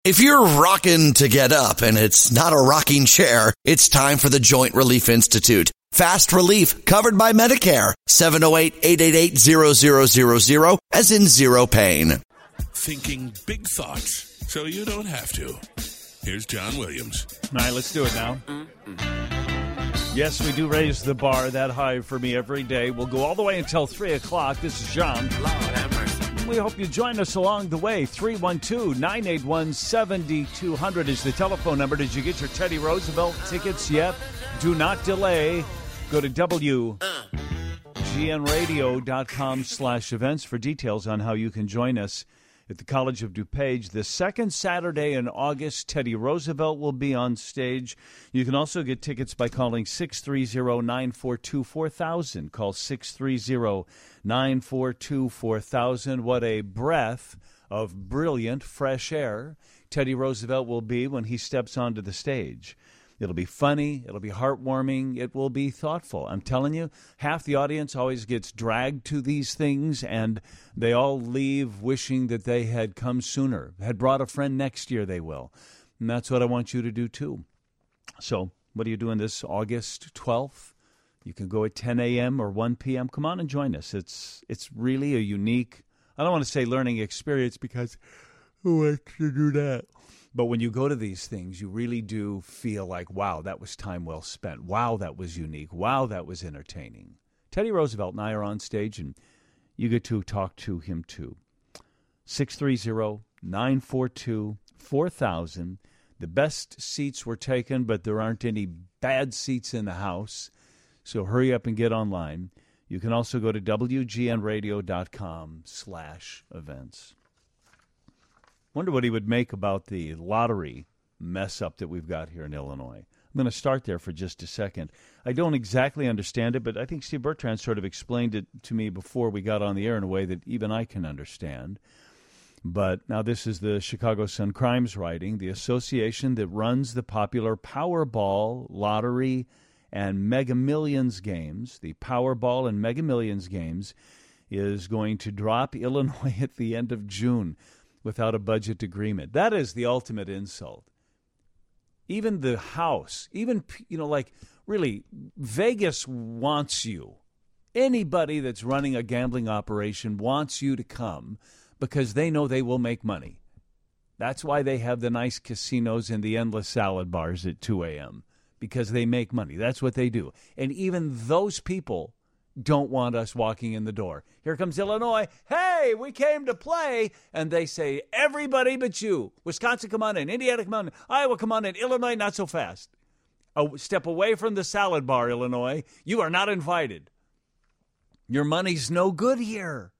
If you're rocking to get up and it's not a rocking chair, it's time for the Joint Relief Institute. Fast relief covered by Medicare. 708-888-0000 as in zero pain. Thinking big thoughts so you don't have to. Here's John Williams. All right, let's do it now. Yes, we do raise the bar that high for me every day. We'll go all the way until 3 o'clock. This is John. Lord have mercy. We hope you join us along the way. 312-981-7200 is the telephone number. Did you get your Teddy Roosevelt tickets yet? Do not delay. Go to WGNradio.com/events for details on how you can join us at the College of DuPage. The second Saturday in August, Teddy Roosevelt will be on stage. You can also get tickets by calling 630-942-4000. Call 630-942-4000. What a breath of brilliant fresh air Teddy Roosevelt will be when he steps onto the stage. It'll be funny. It'll be heartwarming. It will be thoughtful. I'm telling you, half the audience always gets dragged to these things, and they all leave wishing that they had come sooner, had brought a friend next year they will. And that's what I want you to do, too. So what are you doing this August 12th? You can go at 10 a.m. or 1 p.m. Come on and join us. It's really a unique, I don't want to say learning experience because who wants to do that? But when you go to these things, you really do feel like, wow, that was time well spent. Wow, that was unique. Wow, that was entertaining. Teddy Roosevelt and I are on stage, and you get to talk to him, too. 630-942-4000. The best seats were taken, but there aren't any bad seats in the house. So hurry up and get online. You can also go to WGNradio.com/events. Wonder what he would make about the lottery mess-up that we've got here in Illinois. I'm going to start there for just a second. I don't exactly understand it, but I think Steve Bertrand sort of explained it to me before we got on the air in a way that even I can understand. But now this is the Chicago Sun-Crimes writing. The association that runs the popular Powerball lottery and Mega Millions games, the Powerball and Mega Millions games, is going to drop Illinois at the end of June without a budget agreement. That is the ultimate insult. Even the House, even, really, Vegas wants you. Anybody that's running a gambling operation wants you to come because they know they will make money. That's why they have the nice casinos and the endless salad bars at 2 a.m., because they make money. That's what they do. And even those people don't want us walking in the door. Here comes Illinois. Hey, we came to play. And they say, everybody but you. Wisconsin, come on in. Indiana, come on in. Iowa, come on in. Illinois, not so fast. Step away from the salad bar, Illinois. You are not invited. Your money's no good here.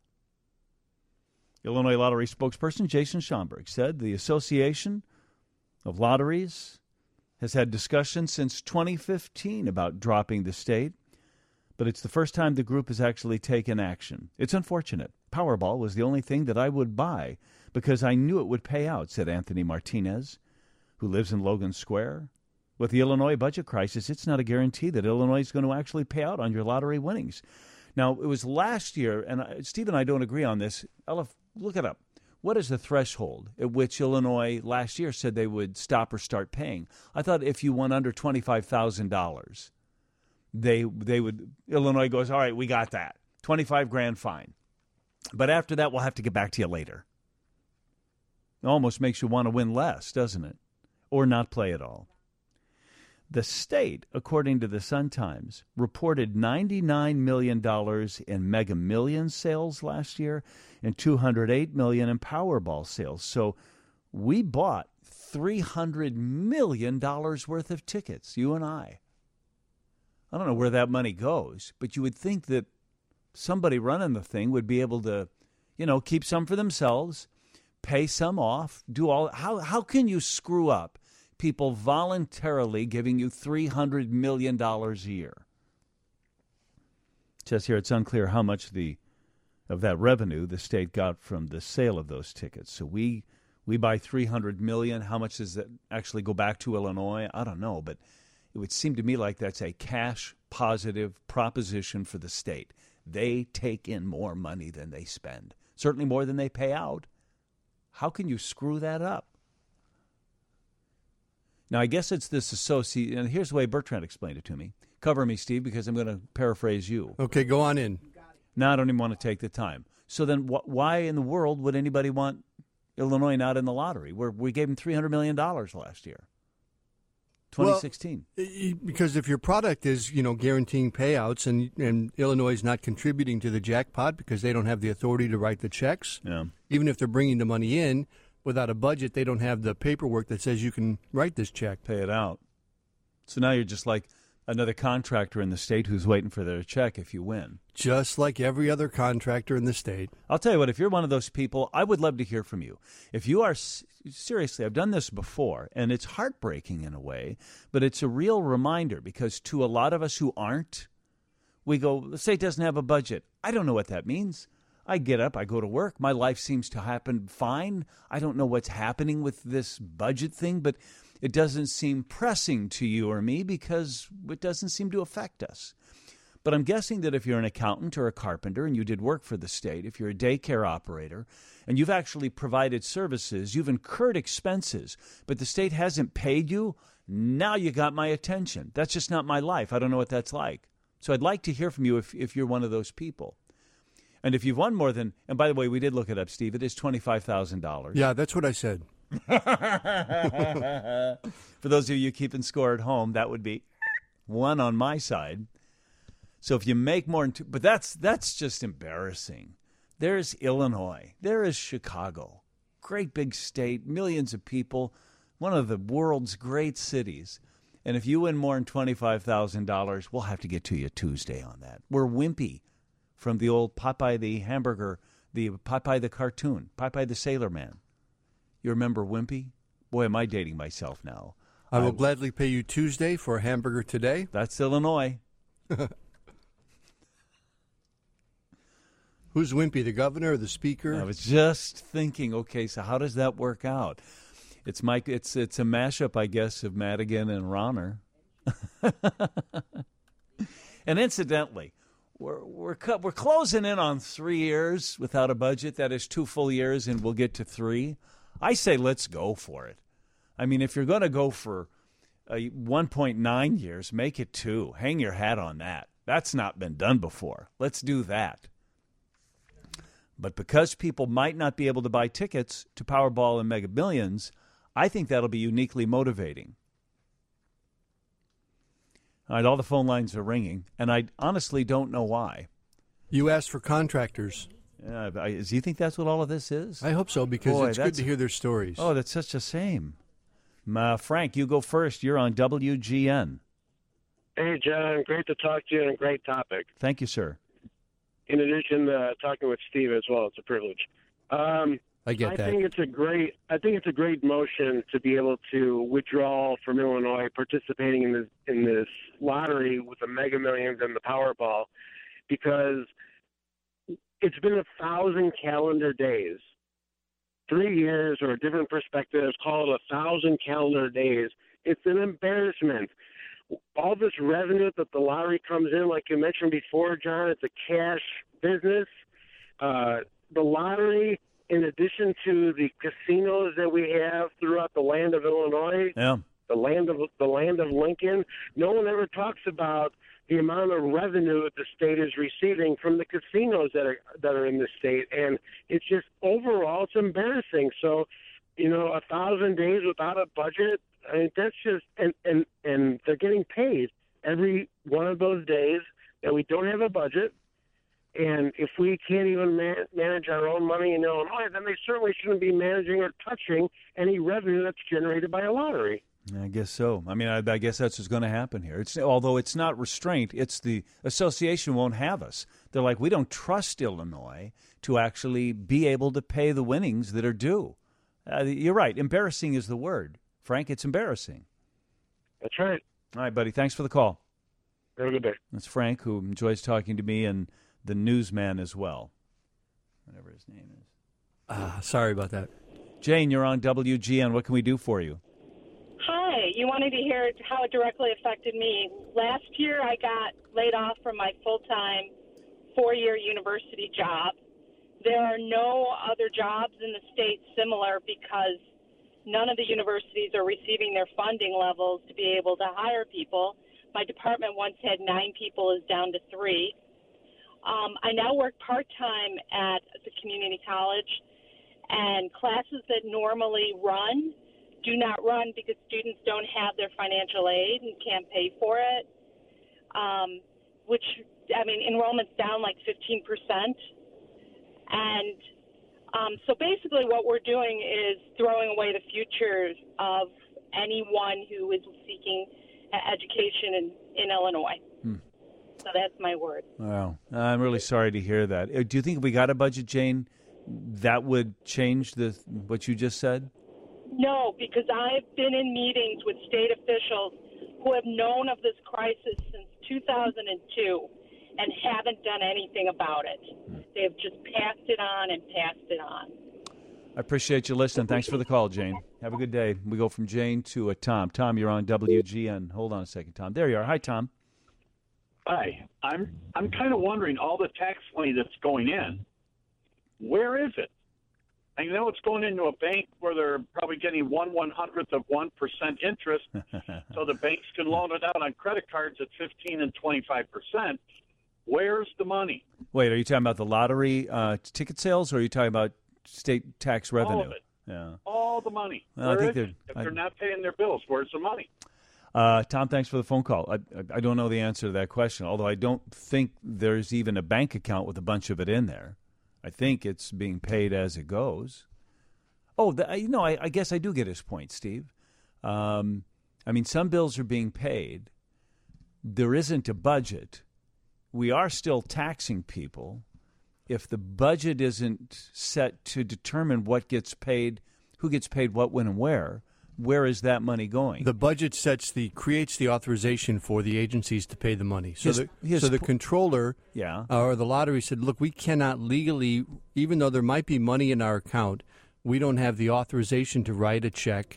Illinois Lottery spokesperson Jason Schomburg said the Association of Lotteries has had discussions since 2015 about dropping the state. But it's the first time the group has actually taken action. It's unfortunate. Powerball was the only thing that I would buy because I knew it would pay out, said Anthony Martinez, who lives in Logan Square. With the Illinois budget crisis, it's not a guarantee that Illinois is going to actually pay out on your lottery winnings. Now, it was last year, and Steve and I don't agree on this. Elif, look it up. What is the threshold at which Illinois last year said they would stop or start paying? I thought if you won under $25,000, they would, Illinois goes, all right, we got that. $25,000 fine. But after that, we'll have to get back to you later. It almost makes you want to win less, doesn't it? Or not play at all. The state, according to the Sun-Times, reported $99 million in Mega Millions sales last year and $208 million in Powerball sales. So we bought $300 million worth of tickets, you and I. I don't know where that money goes, but you would think that somebody running the thing would be able to, keep some for themselves, pay some off, do all. How can you screw up people voluntarily giving you $300 million a year? It says here it's unclear how much of that revenue the state got from the sale of those tickets. So we buy $300 million. How much does that actually go back to Illinois? I don't know, but it would seem to me like that's a cash-positive proposition for the state. They take in more money than they spend, certainly more than they pay out. How can you screw that up? Now, I guess it's this associate, and here's the way Bertrand explained it to me. Cover me, Steve, because I'm going to paraphrase you. Okay, go on in. No, I don't even want to take the time. So then why in the world would anybody want Illinois not in the lottery? We gave them $300 million last year, 2016. Well, because if your product is, guaranteeing payouts and Illinois is not contributing to the jackpot because they don't have the authority to write the checks, even if they're bringing the money in, without a budget, they don't have the paperwork that says you can write this check. Pay it out. So now you're just like another contractor in the state who's waiting for their check if you win. Just like every other contractor in the state. I'll tell you what, if you're one of those people, I would love to hear from you. If you are, seriously, I've done this before, and it's heartbreaking in a way, but it's a real reminder because to a lot of us who aren't, we go, the state doesn't have a budget. I don't know what that means. I get up, I go to work, my life seems to happen fine. I don't know what's happening with this budget thing, but it doesn't seem pressing to you or me because it doesn't seem to affect us. But I'm guessing that if you're an accountant or a carpenter and you did work for the state, if you're a daycare operator and you've actually provided services, you've incurred expenses, but the state hasn't paid you, now you got my attention. That's just not my life. I don't know what that's like. So I'd like to hear from you if you're one of those people. And if you've won more than, and by the way, we did look it up, Steve, it is $25,000. Yeah, that's what I said. For those of you keeping score at home, that would be one on my side. So if you make more, but that's just embarrassing. There's Illinois. There is Chicago. Great big state, millions of people, one of the world's great cities. And if you win more than $25,000, we'll have to get to you Tuesday on that. We're wimpy from the old Popeye the hamburger, the Popeye the cartoon, Popeye the Sailor Man. You remember Wimpy? Boy, am I dating myself now. I will gladly pay you Tuesday for a hamburger today. That's Illinois. Who's Wimpy, the governor or the speaker? I was just thinking, okay, so how does that work out? It's a mashup, I guess, of Madigan and Ronner. And incidentally, we're closing in on 3 years without a budget. That is 2 full years, and we'll get to 3. I say let's go for it. I mean, if you're going to go for 1.9 years, make it 2. Hang your hat on that. That's not been done before. Let's do that. But because people might not be able to buy tickets to Powerball and Mega Millions, I think that'll be uniquely motivating. All right, all the phone lines are ringing, and I honestly don't know why. You asked for contractors. Do you think that's what all of this is? I hope so, because it's good to hear their stories. Oh, that's such a shame. Frank, you go first. You're on WGN. Hey, John. Great to talk to you, and a great topic. Thank you, sir. In addition to talking with Steve as well, it's a privilege. I get that. I think it's a great motion to be able to withdraw from Illinois participating in this lottery with the Mega Millions and the Powerball, because it's been 1,000 calendar days. 3 years or different perspectives, call it 1,000 calendar days. It's an embarrassment. All this revenue that the lottery comes in, like you mentioned before, John, it's a cash business. The lottery, in addition to the casinos that we have throughout the land of Illinois, the land of Lincoln, no one ever talks about the amount of revenue that the state is receiving from the casinos that are in the state, and it's just overall it's embarrassing. So, 1,000 days without a budget, I mean, that's just and they're getting paid every one of those days that we don't have a budget. And if we can't even manage our own money in Illinois, then they certainly shouldn't be managing or touching any revenue that's generated by a lottery. I guess so. I mean, I guess that's what's going to happen here. Although it's not restraint, it's the association won't have us. They're like, we don't trust Illinois to actually be able to pay the winnings that are due. You're right. Embarrassing is the word. Frank, it's embarrassing. That's right. All right, buddy. Thanks for the call. Have a good day. That's Frank, who enjoys talking to me, and the newsman as well, whatever his name is. Sorry about that. Jane, you're on WGN. What can we do for you? Hi. You wanted to hear how it directly affected me. Last year, I got laid off from my full-time 4-year university job. There are no other jobs in the state similar because none of the universities are receiving their funding levels to be able to hire people. My department once had 9 people, is down to 3. I now work part-time at the community college, and classes that normally run do not run because students don't have their financial aid and can't pay for it, enrollment's down like 15%. And so basically what we're doing is throwing away the futures of anyone who is seeking education in Illinois. So that's my word. Wow. I'm really sorry to hear that. Do you think if we got a budget, Jane, that would change what you just said? No, because I've been in meetings with state officials who have known of this crisis since 2002 and haven't done anything about it. They have just passed it on and passed it on. I appreciate you listening. Thanks for the call, Jane. Have a good day. We go from Jane to Tom. Tom, you're on WGN. Hold on a second, Tom. There you are. Hi, Tom. Hi. I'm kind of wondering, all the tax money that's going in, where is it? I know it's going into a bank where they're probably getting 1/100th of 1% interest, so the banks can loan it out on credit cards at 15 and 25%. Where's the money? Wait, are you talking about the lottery ticket sales, or are you talking about state tax revenue? All of it. Yeah. All the money. Well, I think if they're not paying their bills, where's the money? Tom, thanks for the phone call. I don't know the answer to that question, although I don't think there's even a bank account with a bunch of it in there. I think it's being paid as it goes. Oh, I guess I do get his point, Steve. Some bills are being paid. There isn't a budget. We are still taxing people. If the budget isn't set to determine what gets paid, who gets paid what, when, and where is that money going? The budget creates the authorization for the agencies to pay the money. So the controller or the lottery said, look, we cannot legally, even though there might be money in our account, we don't have the authorization to write a check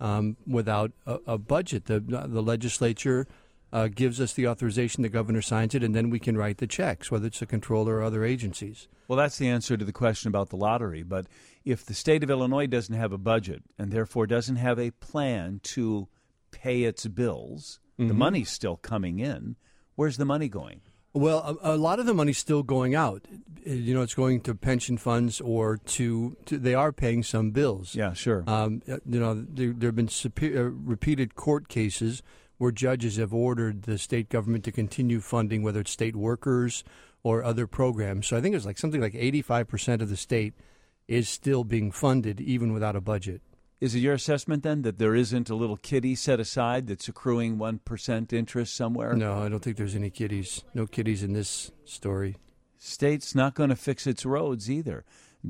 without a budget. The legislature gives us the authorization, the governor signs it, and then we can write the checks, whether it's the controller or other agencies. Well, that's the answer to the question about the lottery. But if the state of Illinois doesn't have a budget and therefore doesn't have a plan to pay its bills, the money's still coming in. Where's the money going? Well, a lot of the money's still going out. It's going to pension funds or to they are paying some bills. Yeah, sure. There have been repeated court cases where judges have ordered the state government to continue funding, whether it's state workers or other programs. So I think it's something like 85% of the state is still being funded, even without a budget. Is it your assessment, then, that there isn't a little kitty set aside that's accruing 1% interest somewhere? No, I don't think there's any kitties. No kitties in this story. State's not going to fix its roads either.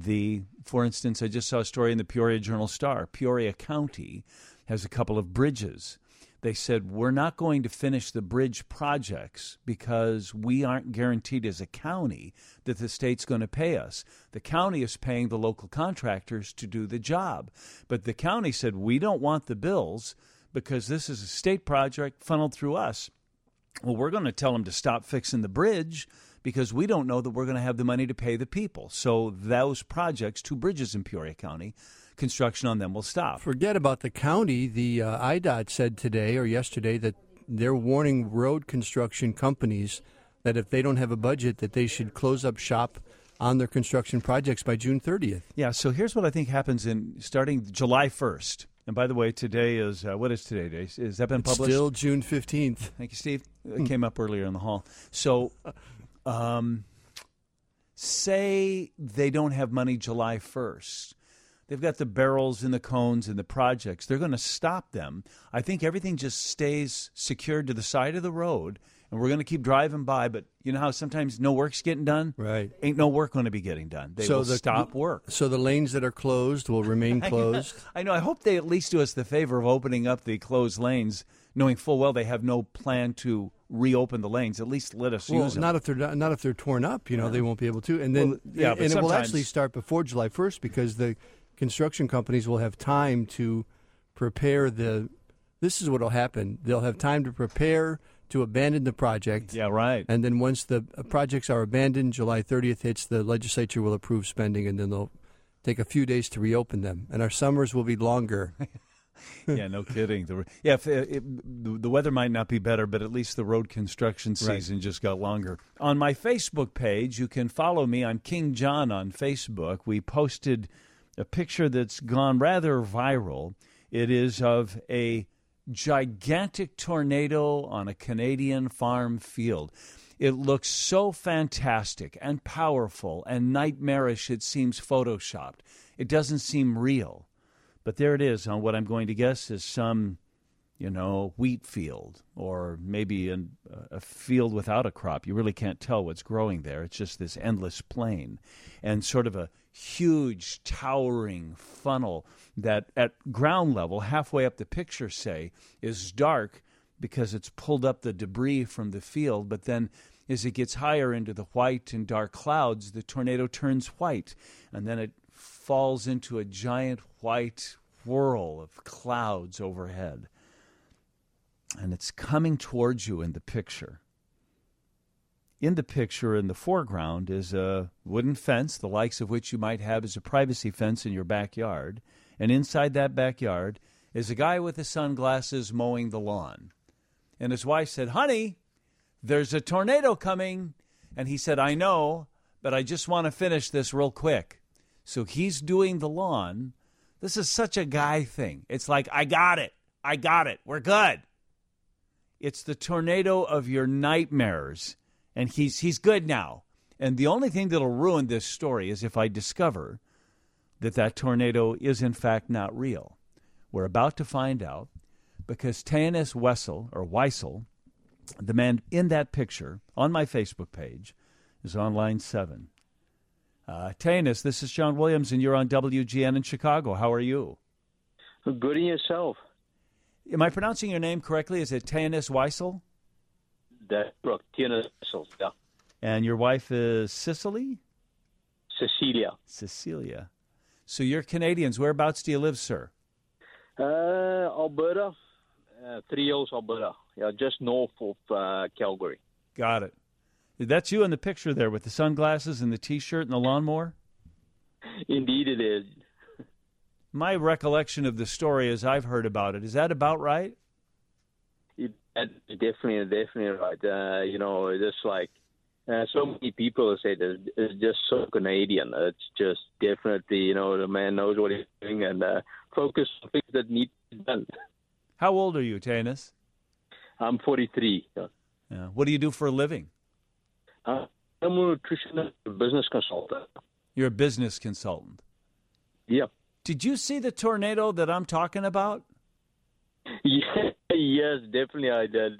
For instance, I just saw a story in the Peoria Journal-Star. Peoria County has a couple of bridges. They said, we're not going to finish the bridge projects because we aren't guaranteed as a county that the state's going to pay us. The county is paying the local contractors to do the job. But the county said, we don't want the bills because this is a state project funneled through us. Well, we're going to tell them to stop fixing the bridge because we don't know that we're going to have the money to pay the people. So those projects, 2 bridges in Peoria County, construction on them will stop. Forget about the county. The IDOT said today or yesterday that they're warning road construction companies that if they don't have a budget, that they should close up shop on their construction projects by June 30th. Yeah, so here's what I think happens starting July 1st. And by the way, today is, what is today, Dave? Is that been published? Still June 15th. Thank you, Steve. It came up earlier in the hall. So say they don't have money July 1st. They've got the barrels and the cones and the projects. They're going to stop them. I think everything just stays secured to the side of the road, and we're going to keep driving by. But you know how sometimes no work's getting done? Right. Ain't no work going to be getting done. They will stop work. So the lanes that are closed will remain closed? I know. I hope they at least do us the favor of opening up the closed lanes, knowing full well they have no plan to reopen the lanes. At least let us use them. Not if they're torn up. They won't be able to. And then it will actually start before July 1st because the construction companies will have time to prepare this is what will happen. They'll have time to prepare to abandon the project. Yeah, right. And then once the projects are abandoned, July 30th hits, the legislature will approve spending, and then they'll take a few days to reopen them, and our summers will be longer. Yeah, no kidding. The weather might not be better, but at least the road construction season just got longer. On my Facebook page, you can follow me. I'm King John on Facebook. We posted a picture that's gone rather viral. It is of a gigantic tornado on a Canadian farm field. It looks so fantastic and powerful and nightmarish it seems photoshopped. It doesn't seem real. But there it is on what I'm going to guess is some, wheat field or maybe a field without a crop. You really can't tell what's growing there. It's just this endless plain and sort of a huge towering funnel that at ground level, halfway up the picture, say, is dark because it's pulled up the debris from the field. But then as it gets higher into the white and dark clouds, the tornado turns white, and then it falls into a giant white whirl of clouds overhead. And it's coming towards you in the picture. In the picture, in the foreground, is a wooden fence, the likes of which you might have as a privacy fence in your backyard. And inside that backyard is a guy with the sunglasses mowing the lawn. And his wife said, "Honey, there's a tornado coming." And he said, "I know, but I just want to finish this real quick." So he's doing the lawn. This is such a guy thing. It's like, I got it. We're good. It's the tornado of your nightmares. And he's good now. And the only thing that'll ruin this story is if I discover that tornado is in fact not real. We're about to find out because Tanis Weissel, the man in that picture on my Facebook page, is on line 7. Tanis, this is John Williams, and you're on WGN in Chicago. How are you? Good in yourself. Am I pronouncing your name correctly? Is it Tanis Weissel? That's correct. Tanis Weissel, yeah. And your wife is Cecilia. Cecilia. So you're Canadians. Whereabouts do you live, sir? Alberta, 3 Hills, Alberta. Yeah, just north of Calgary. Got it. That's you in the picture there with the sunglasses and the T-shirt and the lawnmower? Indeed it is. My recollection of the story as I've heard about it, is that about right? Definitely right. Just like so many people say that it's just so Canadian. It's just definitely, the man knows what he's doing and focus on things that need to be done. How old are you, Tanis? I'm 43. Yeah. What do you do for a living? I'm a nutritionist, business consultant. You're a business consultant? Yeah. Did you see the tornado that I'm talking about? Yes, definitely I did.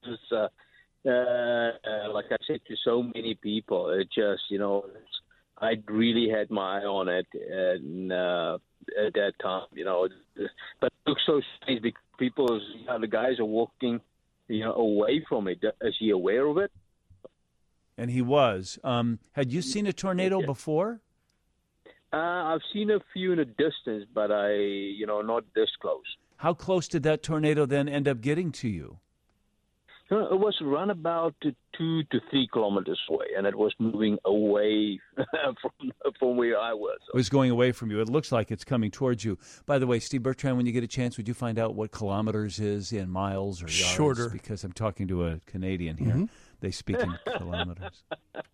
Like I said to so many people, it just, I really had my eye on it and, at that time, But it looks so strange because people, the guys are walking, away from it. Is he aware of it? And he was. Had you seen a tornado before? I've seen a few in a distance, but not this close. How close did that tornado then end up getting to you? It was run about 2 to 3 kilometers away, and it was moving away from where I was. It was going away from you. It looks like it's coming towards you. By the way, Steve Bertrand, when you get a chance, would you find out what kilometers is in miles or yards? Shorter. Because I'm talking to a Canadian here. Mm-hmm. They speak in kilometers.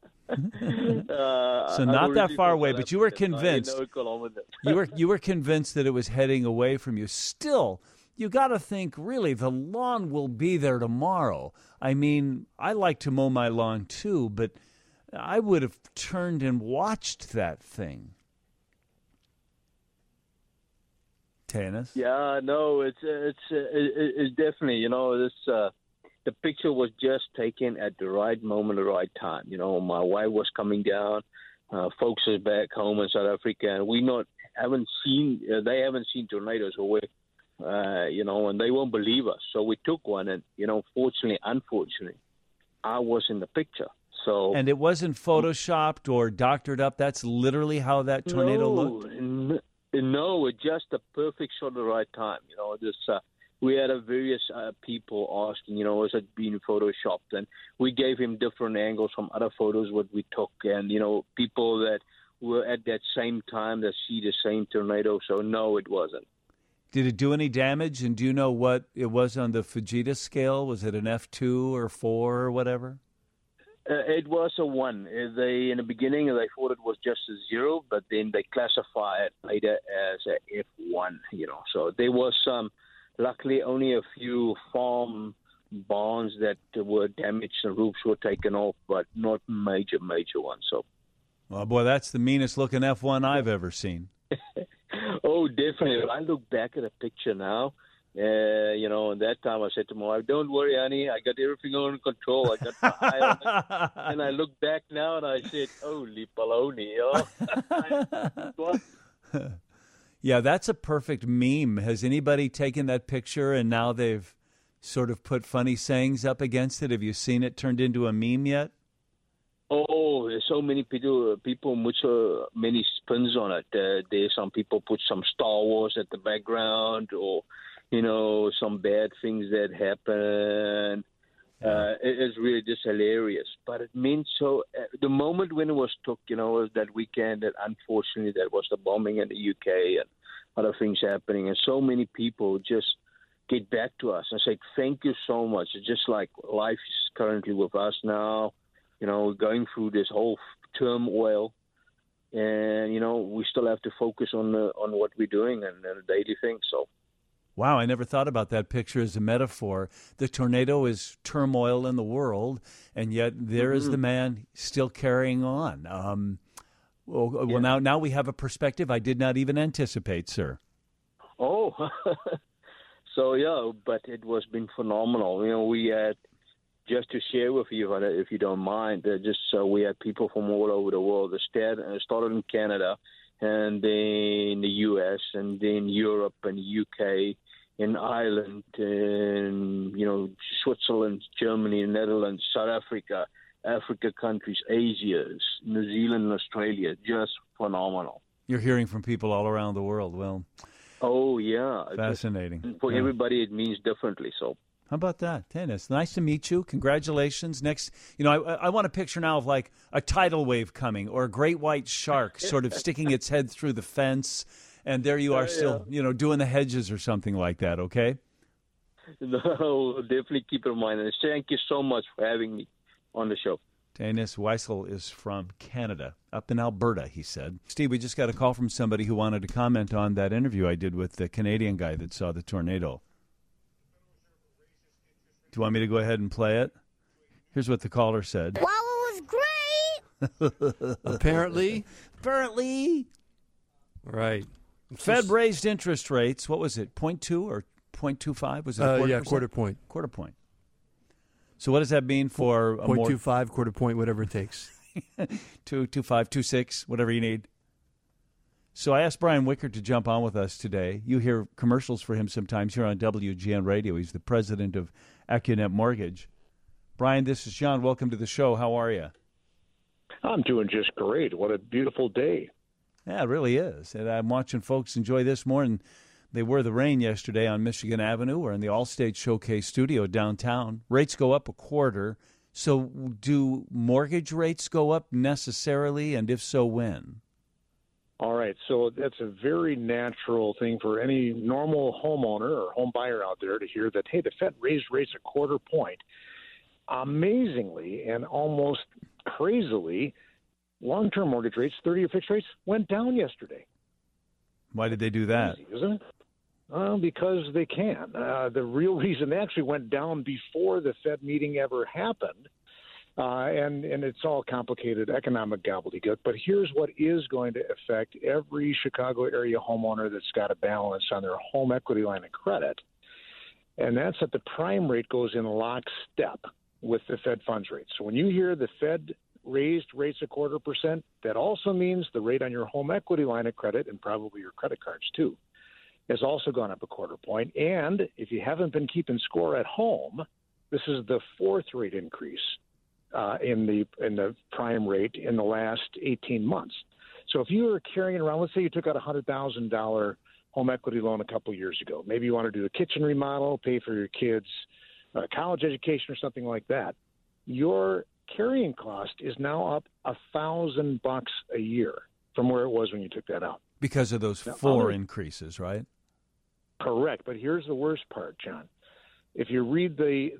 So not that far away, but you were convinced. You were convinced that it was heading away from you. Still, you got to think, really, the lawn will be there tomorrow. I mean, I like to mow my lawn too, but I would have turned and watched that thing. Tanis? Yeah, no, it's definitely, the picture was just taken at the right moment, the right time. My wife was coming down, folks are back home in South Africa, and they haven't seen tornadoes away, and they won't believe us. So we took one, and unfortunately, I was in the picture. So and it wasn't photoshopped or doctored up. That's literally how that tornado looked. No, it's just a perfect shot at the right time. We had various people asking, is it being photoshopped? And we gave him different angles from other photos what we took. And, people that were at that same time that see the same tornado. So no, it wasn't. Did it do any damage? And do you know what it was on the Fujita scale? Was it an F2 or 4 or whatever? It was a 1. In the beginning, they thought it was just a 0, but then they classify it later as a F1. So there was luckily only a few farm barns that were damaged and roofs were taken off, but not major ones. So, well, boy, that's the meanest looking F1 I've ever seen. Oh, definitely. I look back at a picture now. And that time I said to my wife, "Don't worry, honey, I got everything under control. I got my eye on it." And I look back now and I said, "Holy baloney!" Yeah, that's a perfect meme. Has anybody taken that picture and now they've sort of put funny sayings up against it? Have you seen it turned into a meme yet? Oh, there's so many people put so many spins on it. There's some people put some Star Wars at the background, or some bad things that happen. It is really just hilarious. But it means so. The moment when it was took, was that weekend that unfortunately that was the bombing in the UK and other things happening, and so many people just get back to us and say thank you so much. It's just like life is currently with us now. We're going through this whole turmoil, and we still have to focus on what we're doing and the daily things. So, wow, I never thought about that picture as a metaphor. The tornado is turmoil in the world, and yet there is the man still carrying on. Now we have a perspective I did not even anticipate, sir. Oh, so yeah, but it was been phenomenal. We had. Just to share with you, if you don't mind, we had people from all over the world. It started in Canada, and then the U.S., and then Europe, and the U.K., and Ireland, and Switzerland, Germany, Netherlands, South Africa, Africa countries, Asia, New Zealand, and Australia. Just phenomenal. You're hearing from people all around the world. Well, oh yeah, fascinating. For everybody, it means differently. So. How about that, Dennis? Nice to meet you. Congratulations. Next, I want a picture now of like a tidal wave coming or a great white shark sort of sticking its head through the fence, and there you are still, doing the hedges or something like that, okay? No, definitely keep it in mind. And thank you so much for having me on the show. Dennis Weisel is from Canada, up in Alberta, he said. Steve, we just got a call from somebody who wanted to comment on that interview I did with the Canadian guy that saw the tornado. Do you want me to go ahead and play it? Here's what the caller said. Well, it was great. Apparently. Right. Fed raised interest rates. What was it, 0.2 or 0.25? Was it a quarter? Quarter point. Quarter point. So what does that mean for a 0.25, quarter point, whatever it takes. 2.25, 2.6, whatever you need. So I asked Brian Wickert to jump on with us today. You hear commercials for him sometimes here on WGN Radio. He's the president of AccuNet Mortgage. Brian, this is John. Welcome to the show. How are you? I'm doing just great. What a beautiful day. Yeah, it really is. And I'm watching folks enjoy this more than they were the rain yesterday on Michigan Avenue or in the Allstate Showcase studio downtown. Rates go up a quarter. So do mortgage rates go up necessarily, and if so, when? All right, so that's a very natural thing for any normal homeowner or home buyer out there to hear that, hey, the Fed raised rates a quarter point. Amazingly and almost crazily, long-term mortgage rates, 30-year fixed rates, went down yesterday. Why did they do that? Easy, isn't it? Because they can. The real reason they actually went down before the Fed meeting ever happened. And it's all complicated economic gobbledygook. But here's what is going to affect every Chicago area homeowner that's got a balance on their home equity line of credit. And that's that the prime rate goes in lockstep with the Fed funds rate. So when you hear the Fed raised rates a 0.25%, that also means the rate on your home equity line of credit, and probably your credit cards too, has also gone up a 0.25 point. And if you haven't been keeping score at home, this is the fourth rate increase in the prime rate in the last 18 months. So if you were carrying around, let's say you took out a $100,000 home equity loan a couple years ago, maybe you want to do a kitchen remodel, pay for your kids' college education or something like that, your carrying cost is now up $1,000 a year. from where it was when you took that out. Because of those four increases, right? Correct. But here's the worst part, John. If you read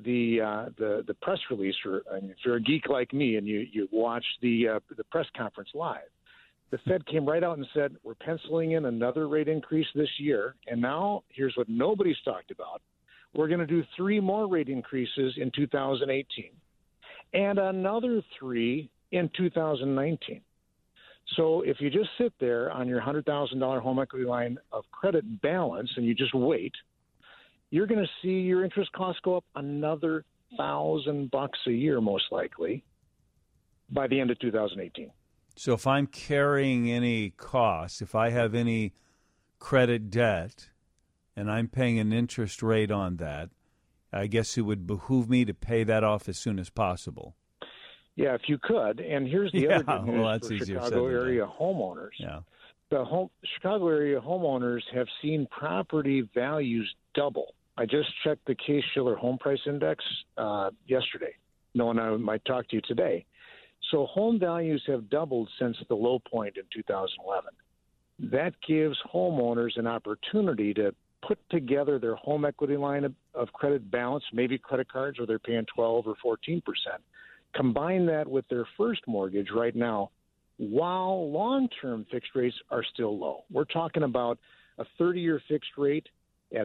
the press release, or if you're a geek like me and you watch the press conference live, the Fed came right out and said, we're penciling in another rate increase this year. And now here's what nobody's talked about. We're going to do 3 more rate increases in 2018 and another 3 in 2019. So if you just sit there on your $100,000 home equity line of credit balance and you just wait, you're going to see your interest costs go up another $1,000 a year, most likely, by the end of 2018. So if I'm carrying any costs, if I have any credit debt and I'm paying an interest rate on that, I guess it would behoove me to pay that off as soon as possible. Yeah, if you could. And here's the other good news that's for easier Chicago area homeowners. Yeah. Chicago area homeowners have seen property values double. I just checked the Case-Shiller Home Price Index yesterday, knowing I might talk to you today. So home values have doubled since the low point in 2011. That gives homeowners an opportunity to put together their home equity line of credit balance, maybe credit cards where they're paying 12 or 14%. Combine that with their first mortgage right now, while long-term fixed rates are still low. We're talking about a 30-year fixed rate at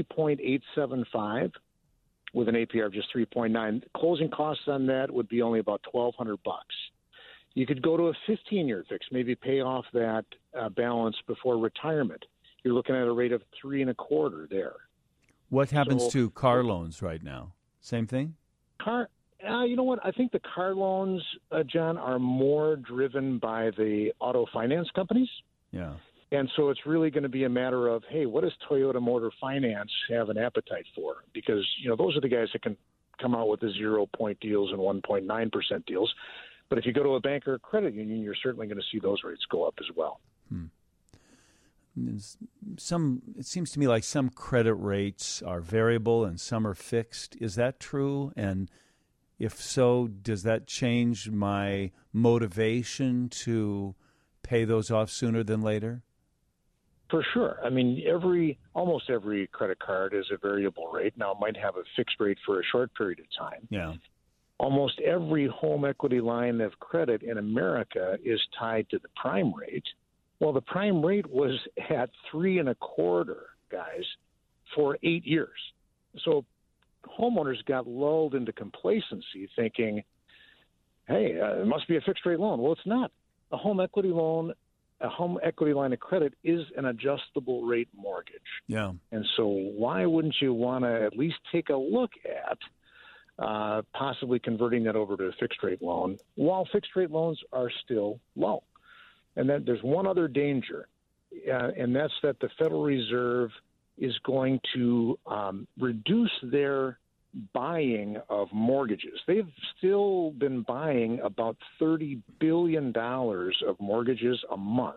3.875 with an APR of just 3.9. Closing costs on that would be only about $1,200. You could go to a 15-year fix, maybe pay off that balance before retirement. You're looking at a rate of 3.25 there. What happens to car loans right now? Same thing? You know what? I think the car loans, John, are more driven by the auto finance companies. Yeah. And so it's really going to be a matter of, hey, what does Toyota Motor Finance have an appetite for? Because, those are the guys that can come out with the 0-point deals and 1.9% deals. But if you go to a bank or a credit union, you're certainly going to see those rates go up as well. It seems to me like some credit rates are variable and some are fixed. Is that true? And if so, does that change my motivation to pay those off sooner than later? For sure. I mean, almost every credit card is a variable rate. Now, it might have a fixed rate for a short period of time. Yeah. Almost every home equity line of credit in America is tied to the prime rate. Well, the prime rate was at 3.25, guys, for 8 years. So homeowners got lulled into complacency thinking, hey, it must be a fixed rate loan. Well, it's not. A home equity line of credit is an adjustable rate mortgage. Yeah. And so why wouldn't you want to at least take a look at possibly converting that over to a fixed rate loan while fixed rate loans are still low? And then there's one other danger, and that's that the Federal Reserve is going to reduce their buying of mortgages. They've still been buying about $30 billion of mortgages a month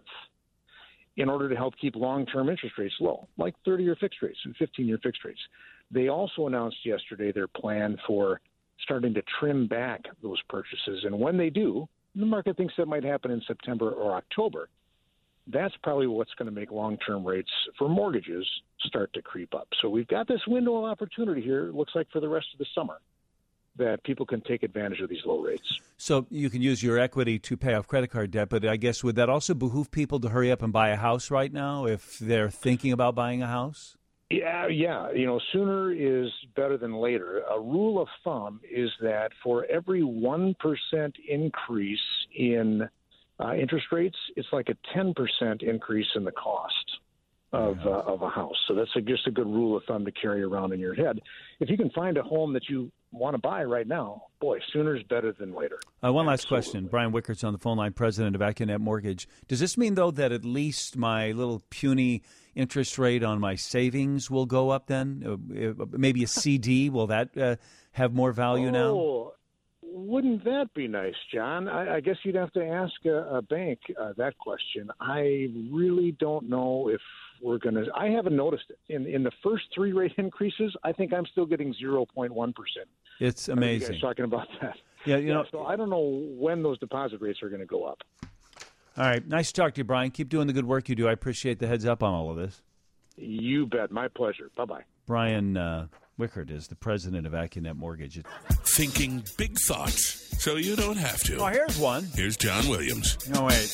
in order to help keep long-term interest rates low, like 30-year fixed rates and 15-year fixed rates. They also announced yesterday their plan for starting to trim back those purchases. And when they do, the market thinks that might happen in September or October. That's probably what's going to make long-term rates for mortgages start to creep up. So we've got this window of opportunity here, it looks like, for the rest of the summer, that people can take advantage of these low rates. So you can use your equity to pay off credit card debt, but I guess would that also behoove people to hurry up and buy a house right now if they're thinking about buying a house? Yeah. Sooner is better than later. A rule of thumb is that for every 1% increase in interest rates, it's like a 10% increase in the cost of a house. So that's just a good rule of thumb to carry around in your head. If you can find a home that you want to buy right now, boy, sooner is better than later. One last question. Brian Wickert's on the phone line, president of AccuNet Mortgage. Does this mean, though, that at least my little puny interest rate on my savings will go up then? Maybe a CD, will that have more value now? Wouldn't that be nice, John? I guess you'd have to ask a bank that question. I really don't know if we're going to – I haven't noticed it. In the first 3 rate increases, I think I'm still getting 0.1%. It's amazing. You guys talking about that. Yeah, so I don't know when those deposit rates are going to go up. All right. Nice to talk to you, Brian. Keep doing the good work you do. I appreciate the heads up on all of this. You bet. My pleasure. Bye-bye. Brian Wickert is the president of AccuNet Mortgage. Thinking big thoughts so you don't have to. Oh, here's one. Here's John Williams. No, wait.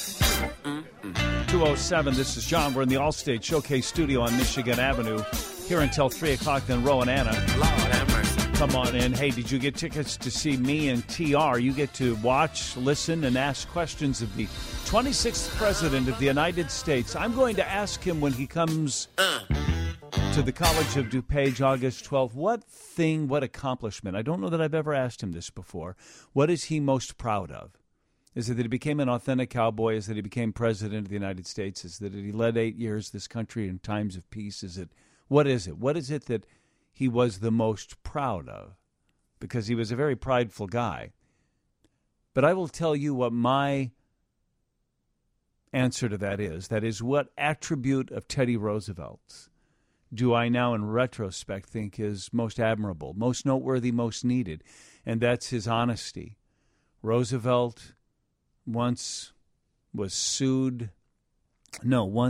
207, this is John. We're in the Allstate Showcase studio on Michigan Avenue here until 3 o'clock. Then Roe and Anna. Lord have mercy. Come on in. Hey, did you get tickets to see me and TR? You get to watch, listen, and ask questions of the 26th President of the United States. I'm going to ask him when he comes to the College of DuPage August 12th. What accomplishment? I don't know that I've ever asked him this before. What is he most proud of? Is it that he became an authentic cowboy? Is it that he became President of the United States? Is it that he led 8 years this country in times of peace? What is it? What is it that he was the most proud of? Because he was a very prideful guy. But I will tell you what my answer to that is. That is, what attribute of Teddy Roosevelt's do I now in retrospect think is most admirable, most noteworthy, most needed? And that's his honesty. Roosevelt once sued a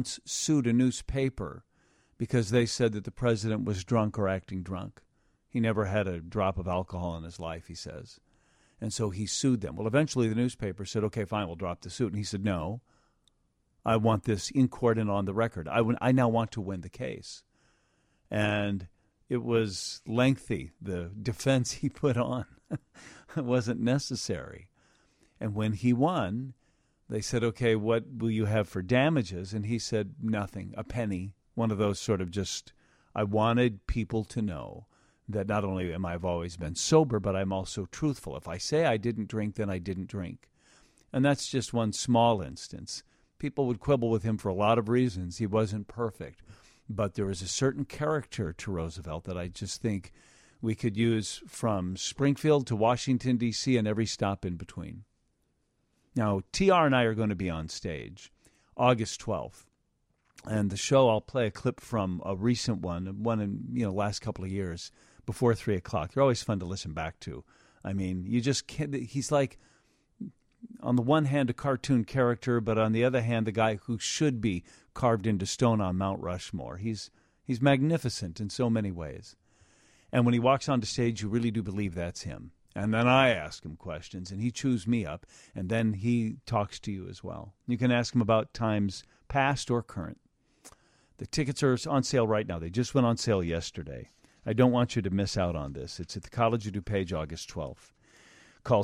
newspaper because they said that the president was drunk or acting drunk. He never had a drop of alcohol in his life, he says. And so he sued them. Well, eventually the newspaper said, okay, fine, we'll drop the suit. And he said, no, I want this in court and on the record. I now want to win the case. And it was lengthy, the defense he put on. It wasn't necessary. And when he won, they said, okay, what will you have for damages? And he said, nothing, a penny. One of those sort of just, I wanted people to know that not only I've always been sober, but I'm also truthful. If I say I didn't drink, then I didn't drink. And that's just one small instance. People would quibble with him for a lot of reasons. He wasn't perfect. But there is a certain character to Roosevelt that I just think we could use from Springfield to Washington, D.C., and every stop in between. Now, TR and I are going to be on stage August 12th. And the show, I'll play a clip from a recent one in last couple of years, before 3 o'clock. They're always fun to listen back to. I mean, you just can't. He's like, on the one hand, a cartoon character, but on the other hand, the guy who should be carved into stone on Mount Rushmore. He's magnificent in so many ways. And when he walks onto stage, you really do believe that's him. And then I ask him questions, and he chews me up, and then he talks to you as well. You can ask him about times past or current. The tickets are on sale right now. They just went on sale yesterday. I don't want you to miss out on this. It's at the College of DuPage August 12th. Call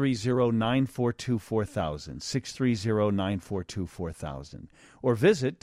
630-942-4000, 630-942-4000, or visit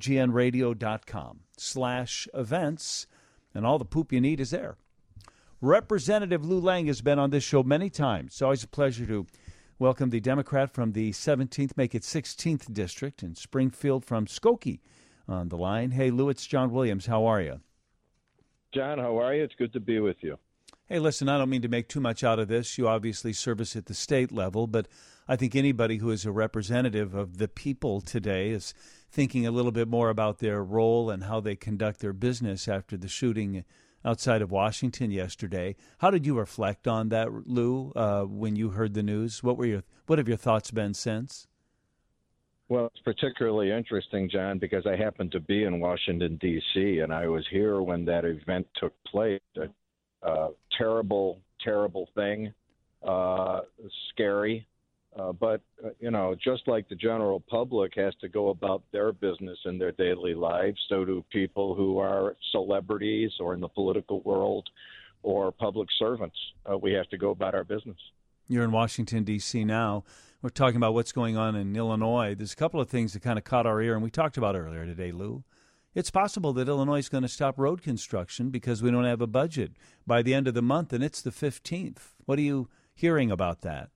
WGNradio.com/events, and all the poop you need is there. Representative Lou Lang has been on this show many times. It's always a pleasure to welcome the Democrat from the 17th, make it 16th District in Springfield from Skokie on the line. Hey, Lou, it's John Williams. How are you? John, how are you? It's good to be with you. Hey, listen, I don't mean to make too much out of this. You obviously service at the state level, but I think anybody who is a representative of the people today is thinking a little bit more about their role and how they conduct their business after the shooting outside of Washington yesterday. How did you reflect on that, Lou, when you heard the news? What have your thoughts been since? Well, it's particularly interesting, John, because I happened to be in Washington, D.C., and I was here when that event took place. Terrible, terrible thing, scary. But just like the general public has to go about their business in their daily lives, so do people who are celebrities or in the political world or public servants. We have to go about our business. You're in Washington, D.C. now. We're talking about what's going on in Illinois. There's a couple of things that kind of caught our ear, and we talked about earlier today, Lou. It's possible that Illinois is going to stop road construction because we don't have a budget by the end of the month, and it's the 15th. What are you hearing about that?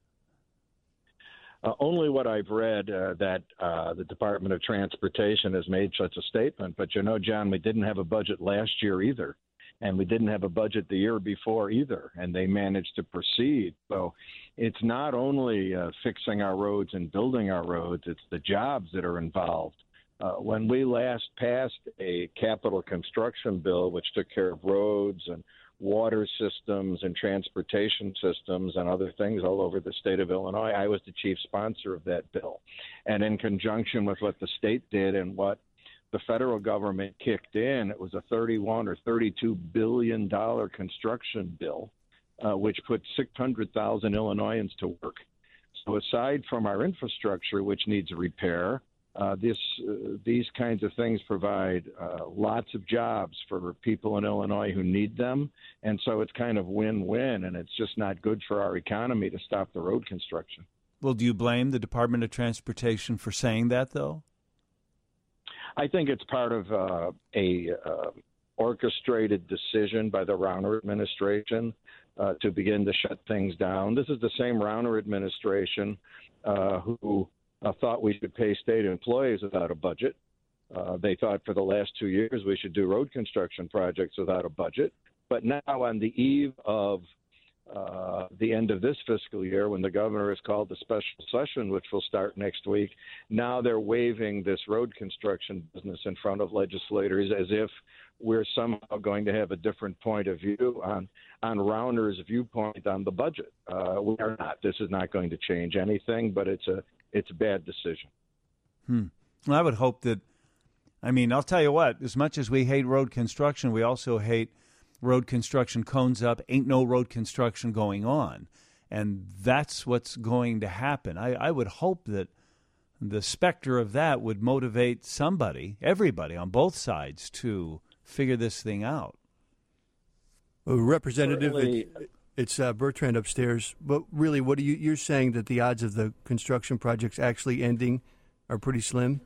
Only what I've read, that the Department of Transportation has made such a statement. But, John, we didn't have a budget last year either, and we didn't have a budget the year before either, and they managed to proceed. So it's not only fixing our roads and building our roads, it's the jobs that are involved. When we last passed a capital construction bill, which took care of roads and water systems and transportation systems and other things all over the state of Illinois, I was the chief sponsor of that bill. And in conjunction with what the state did and what the federal government kicked in, it was a $31 or $32 billion construction bill, which put 600,000 Illinoisans to work. So aside from our infrastructure, which needs repair, these kinds of things provide lots of jobs for people in Illinois who need them. And so it's kind of win-win, and it's just not good for our economy to stop the road construction. Well, do you blame the Department of Transportation for saying that, though? I think it's part of a orchestrated decision by the Rauner administration to begin to shut things down. This is the same Rauner administration who thought we should pay state employees without a budget. They thought for the last 2 years we should do road construction projects without a budget. But now on the eve of the end of this fiscal year, when the governor has called a special session, which will start next week, now they're waiving this road construction business in front of legislators as if we're somehow going to have a different point of view on Rauner's viewpoint on the budget. We are not. This is not going to change anything, but it's a bad decision. Well, I would hope that, I'll tell you what, as much as we hate road construction, we also hate road construction cones up, ain't no road construction going on. And that's what's going to happen. I would hope that the specter of that would motivate everybody on both sides to figure this thing out. Well, Representative, it's Bertrand upstairs. But really, what you're saying that the odds of the construction projects actually ending are pretty slim?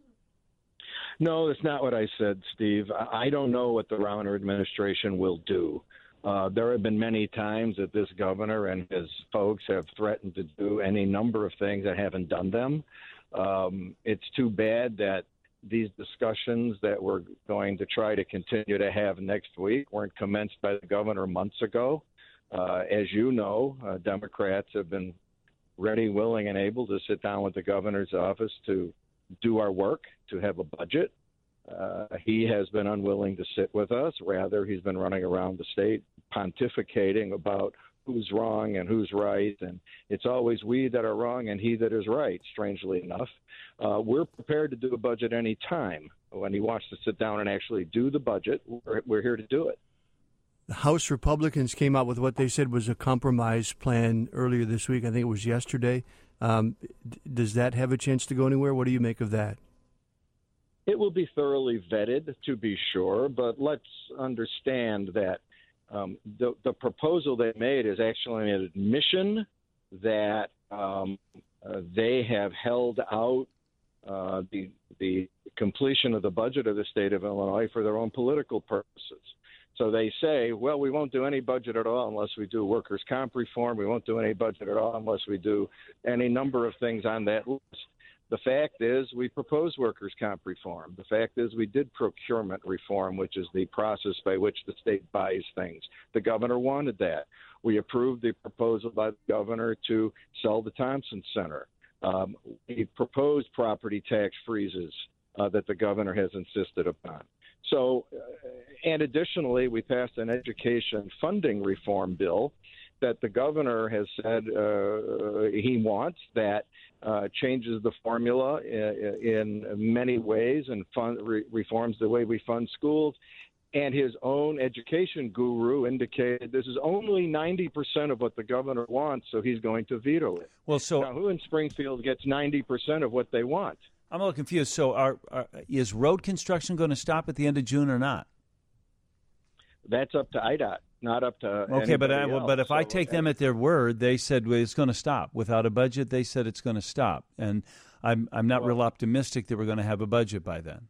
No, that's not what I said, Steve. I don't know what the Rauner administration will do. There have been many times that this governor and his folks have threatened to do any number of things that haven't done them. It's too bad that these discussions that we're going to try to continue to have next week weren't commenced by the governor months ago. As you know, Democrats have been ready, willing, and able to sit down with the governor's office to do our work, to have a budget. He has been unwilling to sit with us. Rather, he's been running around the state pontificating about who's wrong and who's right. And it's always we that are wrong and he that is right, strangely enough. We're prepared to do a budget any time. When he wants to sit down and actually do the budget, we're here to do it. The House Republicans came out with what they said was a compromise plan earlier this week. I think it was yesterday. Does that have a chance to go anywhere? What do you make of that? It will be thoroughly vetted, to be sure, but let's understand that the proposal they made is actually an admission that they have held out the completion of the budget of the state of Illinois for their own political purposes. So they say, well, we won't do any budget at all unless we do workers' comp reform. We won't do any budget at all unless we do any number of things on that list. The fact is we proposed workers' comp reform. The fact is we did procurement reform, which is the process by which the state buys things. The governor wanted that. We approved the proposal by the governor to sell the Thompson Center. We proposed property tax freezes that the governor has insisted upon. So, and additionally, we passed an education funding reform bill that the governor has said he wants, that changes the formula in many ways and reforms the way we fund schools. And his own education guru indicated this is only 90% of what the governor wants, so he's going to veto it. Well, so now, who in Springfield gets 90% of what they want? I'm a little confused. So is road construction going to stop at the end of June or not? That's up to IDOT, not up to okay, but if I take them at their word, they said it's going to stop. Without a budget, they said it's going to stop. And I'm not real optimistic that we're going to have a budget by then.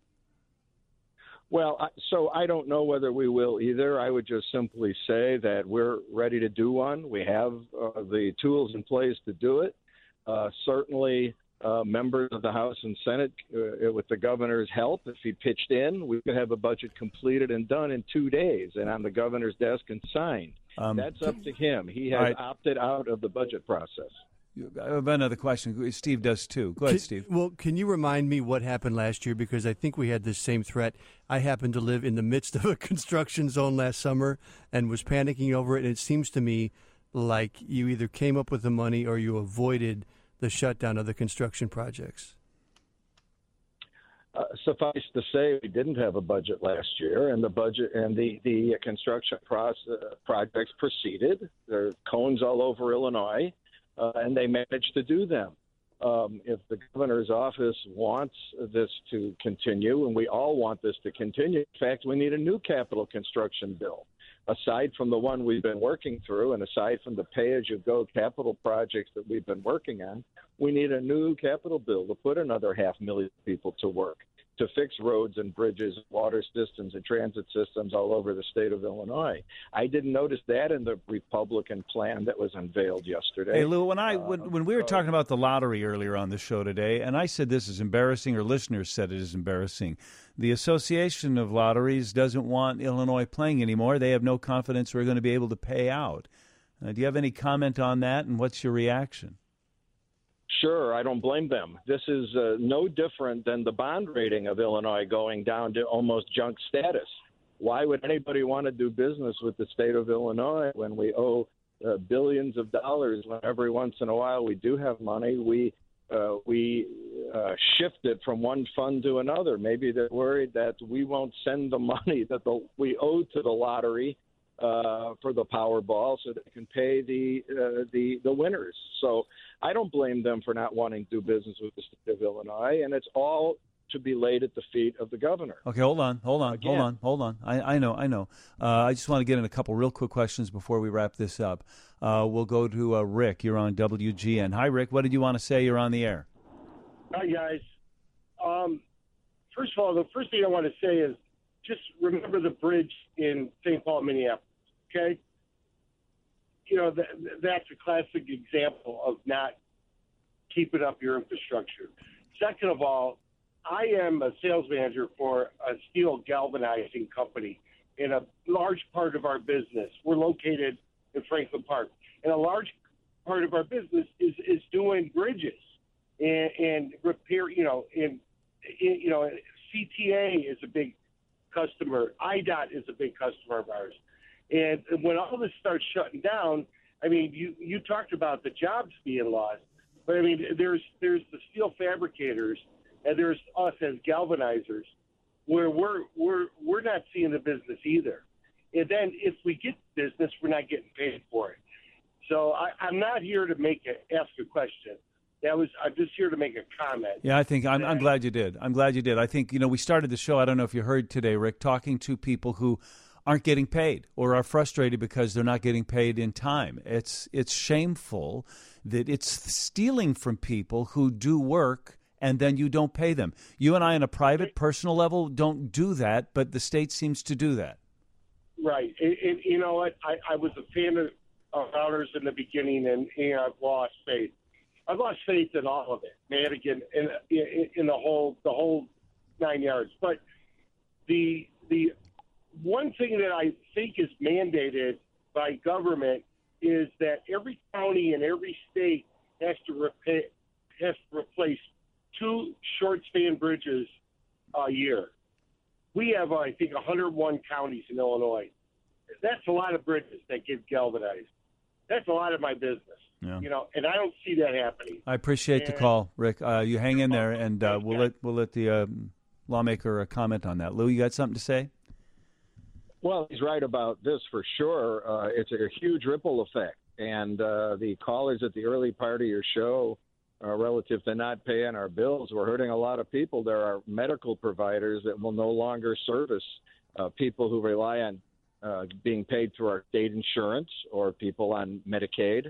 Well, so I don't know whether we will either. I would just simply say that we're ready to do one. We have the tools in place to do it. Certainly, members of the House and Senate, with the governor's help, if he pitched in, we could have a budget completed and done in 2 days and on the governor's desk and signed. That's up to him. He has opted out of the budget process. I have another question. Steve does too. Go ahead, Steve. Well, can you remind me what happened last year? Because I think we had this same threat. I happened to live in the midst of a construction zone last summer and was panicking over it. And it seems to me like you either came up with the money or you avoided the shutdown of the construction projects. Suffice to say, we didn't have a budget last year, and the budget and the construction projects proceeded. There are cones all over Illinois, and they managed to do them. If the governor's office wants this to continue, and we all want this to continue, in fact, we need a new capital construction bill. Aside from the one we've been working through, and aside from the pay-as-you-go capital projects that we've been working on, we need a new capital bill to put another 500,000 people to work, to fix roads and bridges, water systems and transit systems all over the state of Illinois. I didn't notice that in the Republican plan that was unveiled yesterday. Hey, Lou, when we were talking about the lottery earlier on the show today, and I said this is embarrassing, or listeners said it is embarrassing, the Association of Lotteries doesn't want Illinois playing anymore. They have no confidence we're going to be able to pay out. Do you have any comment on that, and what's your reaction? Sure, I don't blame them. This is no different than the bond rating of Illinois going down to almost junk status. Why would anybody want to do business with the state of Illinois when we owe billions of dollars? When every once in a while we do have money, we shift it from one fund to another. Maybe they're worried that we won't send the money that we owe to the lottery for the Powerball, so they can pay the winners. So I don't blame them for not wanting to do business with the state of Illinois, and it's all to be laid at the feet of the governor. Okay, hold on. I know. I just want to get in a couple real quick questions before we wrap this up. We'll go to Rick. You're on WGN. Hi, Rick. What did you want to say? You're on the air. Hi, guys. First of all, the first thing I want to say is just remember the bridge in St. Paul, Minneapolis, okay? You know, that's a classic example of not keeping up your infrastructure. Second of all, I am a sales manager for a steel galvanizing company, and a large part of our business, we're located in Franklin Park, and a large part of our business is doing bridges and repair, CTA is a big customer. IDOT is a big customer of ours. And when all this starts shutting down, I mean, you talked about the jobs being lost, but I mean, there's the steel fabricators, and there's us as galvanizers, where we're not seeing the business either. And then if we get business, we're not getting paid for it. So I'm not here to ask a question. I'm just here to make a comment. Yeah, I think I'm glad you did. I think, we started the show, I don't know if you heard today, Rick, talking to people who aren't getting paid or are frustrated because they're not getting paid in time. It's shameful that it's stealing from people who do work and then you don't pay them. You and I on a private, personal level don't do that, but the state seems to do that. Right. And you know what? I was a fan of routers in the beginning, and I've lost faith. I've lost faith in all of it, Madigan, in the whole 9 yards. But the one thing that I think is mandated by government is that every county and every state has to replace 2 short span bridges a year. We have, I think, 101 counties in Illinois. That's a lot of bridges that get galvanized. That's a lot of my business. Yeah. And I don't see that happening. I appreciate the call, Rick. You hang in there, and we'll let the lawmaker comment on that. Lou, you got something to say? Well, he's right about this for sure. It's a huge ripple effect, and the callers at the early part of your show relative to not paying our bills, we're hurting a lot of people. There are medical providers that will no longer service people who rely on being paid through our state insurance or people on Medicaid.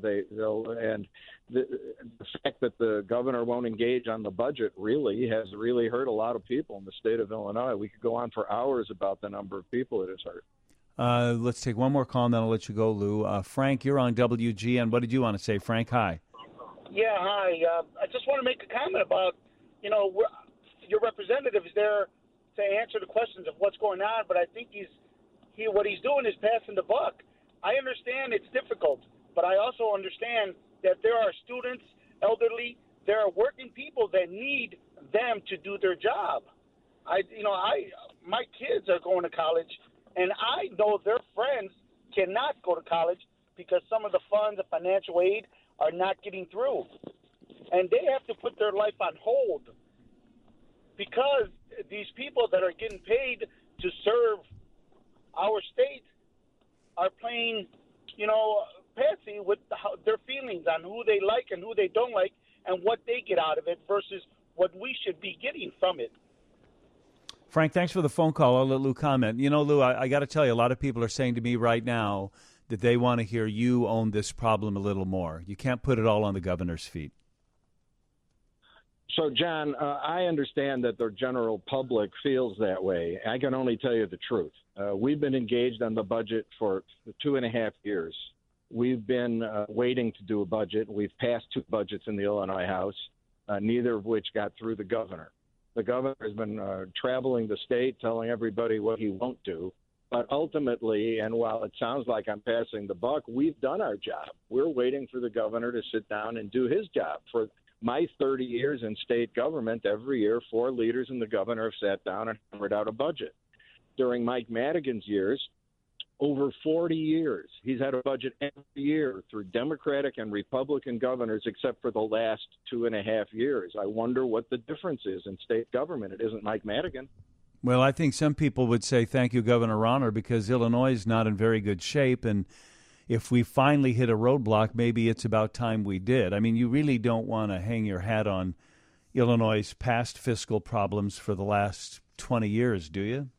And the fact that the governor won't engage on the budget has really hurt a lot of people in the state of Illinois. We could go on for hours about the number of people it has hurt. Let's take one more call, and then I'll let you go, Lou. Frank, you're on WGN. What did you want to say, Frank? Hi. Yeah, hi. I just want to make a comment about, your representative is there to answer the questions of what's going on, but I think what he's doing is passing the buck. I understand it's difficult, but I also understand that there are students, elderly, there are working people that need them to do their job. My kids are going to college, and I know their friends cannot go to college because some of the funds, the financial aid, are not getting through. And they have to put their life on hold because these people that are getting paid to serve our state are playing, patsy with their feelings on who they like and who they don't like and what they get out of it versus what we should be getting from it. Frank, thanks for the phone call. I'll let Lou comment. Lou, I got to tell you, a lot of people are saying to me right now that they want to hear you own this problem a little more. You can't put it all on the governor's feet. So, John, I understand that the general public feels that way. I can only tell you the truth. We've been engaged on the budget for 2.5 years. We've been waiting to do a budget. We've passed 2 budgets in the Illinois House, neither of which got through the governor. The governor has been traveling the state, telling everybody what he won't do. But ultimately, and while it sounds like I'm passing the buck, we've done our job. We're waiting for the governor to sit down and do his job. For my 30 years in state government, every year, 4 leaders and the governor have sat down and hammered out a budget. During Mike Madigan's years, over 40 years, he's had a budget every year through Democratic and Republican governors, except for the last 2.5 years. I wonder what the difference is in state government. It isn't Mike Madigan. Well, I think some people would say thank you, Governor Rauner, because Illinois is not in very good shape, and if we finally hit a roadblock, maybe it's about time we did. I mean, you really don't want to hang your hat on Illinois' past fiscal problems for the last 20 years, do you?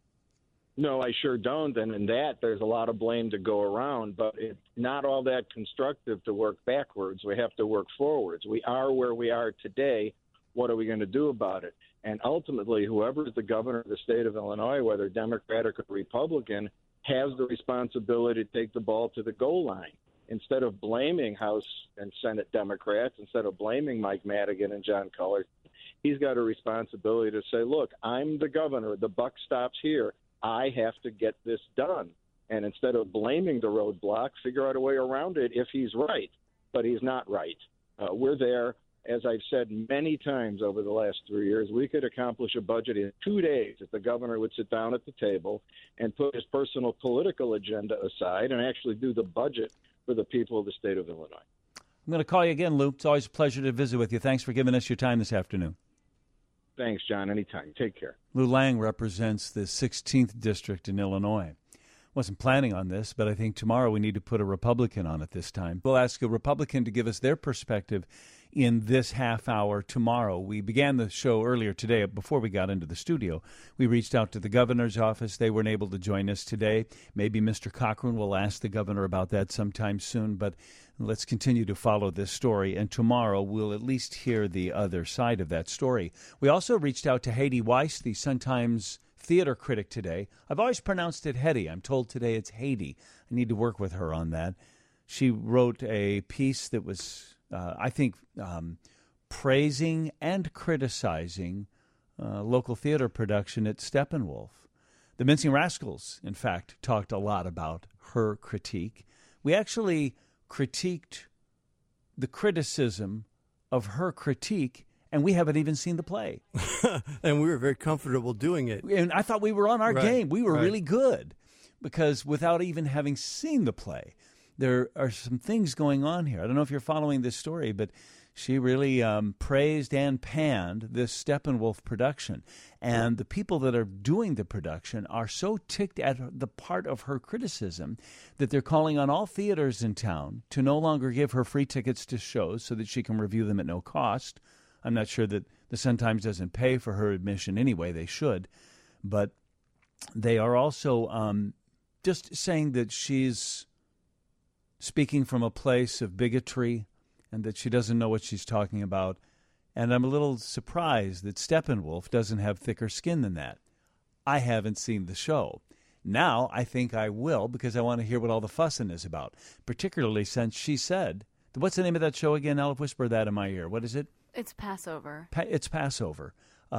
No, I sure don't. And in that, there's a lot of blame to go around, but it's not all that constructive to work backwards. We have to work forwards. We are where we are today. What are we going to do about it? And ultimately, whoever is the governor of the state of Illinois, whether Democratic or Republican, has the responsibility to take the ball to the goal line. Instead of blaming House and Senate Democrats, instead of blaming Mike Madigan and John Cullors, he's got a responsibility to say, look, I'm the governor. The buck stops here. I have to get this done. And instead of blaming the roadblock, figure out a way around it if he's right. But he's not right. We're there. As I've said many times over the last 3 years, we could accomplish a budget in 2 days if the governor would sit down at the table and put his personal political agenda aside and actually do the budget for the people of the state of Illinois. I'm going to call you again, Lou. It's always a pleasure to visit with you. Thanks for giving us your time this afternoon. Thanks, John. Anytime. Take care. Lou Lang represents the 16th District in Illinois. Wasn't planning on this, but I think tomorrow we need to put a Republican on it this time. We'll ask a Republican to give us their perspective in this half hour tomorrow. We began the show earlier today. Before we got into the studio, we reached out to the governor's office. They weren't able to join us today. Maybe Mr. Cochran will ask the governor about that sometime soon, but let's continue to follow this story, and tomorrow we'll at least hear the other side of that story. We also reached out to Heidi Weiss, the Sun-Times theater critic today. I've always pronounced it Hetty. I'm told today it's Haiti. I need to work with her on that. She wrote a piece that was, I think, praising and criticizing local theater production at Steppenwolf. The Mincing Rascals, in fact, talked a lot about her critique. We actually critiqued the criticism of her critique, and we haven't even seen the play. And we were very comfortable doing it. And I thought we were on our Right, game. We were right. really good because without even having seen the play, there are some things going on here. I don't know if you're following this story, but she really praised and panned this Steppenwolf production. And the people that are doing the production are so ticked at the part of her criticism that they're calling on all theaters in town to no longer give her free tickets to shows so that she can review them at no cost. I'm not sure that the Sun-Times doesn't pay for her admission anyway. They should. But they are also just saying that she's speaking from a place of bigotry and that she doesn't know what she's talking about. And I'm a little surprised that Steppenwolf doesn't have thicker skin than that. I haven't seen the show. Now I think I will because I want to hear what all the fussing is about, particularly since she said, what's the name of that show again? I'll whisper that in my ear. What is it? It's Passover. It's Passover.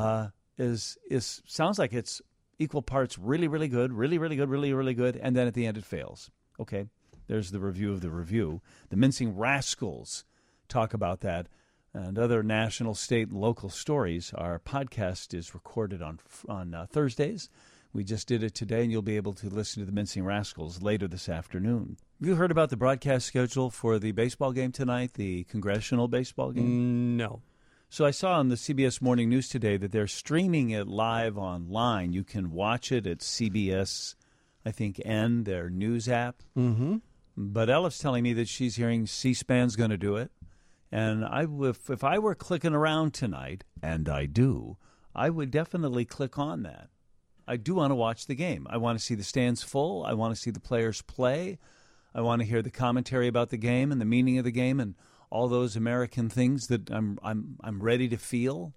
Sounds like it's equal parts really, really good, really, really good, really, really good, and then at the end it fails. Okay, There's the review of the review. The Mincing Rascals talk about that and other national, state, and local stories. Our podcast is recorded on Thursdays. We just did it today, and you'll be able to listen to the Mincing Rascals later this afternoon. Have you heard about the broadcast schedule for the baseball game tonight, the congressional baseball game? No. So I saw on the CBS Morning News today that they're streaming it live online. You can watch it at CBS, I think, N, their news app. Mm-hmm. But Ella's telling me that she's hearing C-SPAN's going to do it. And if I were clicking around tonight, and I do, I would definitely click on that. I do want to watch the game. I want to see the stands full. I want to see the players play. I want to hear the commentary about the game and the meaning of the game and all those American things that I'm ready to feel.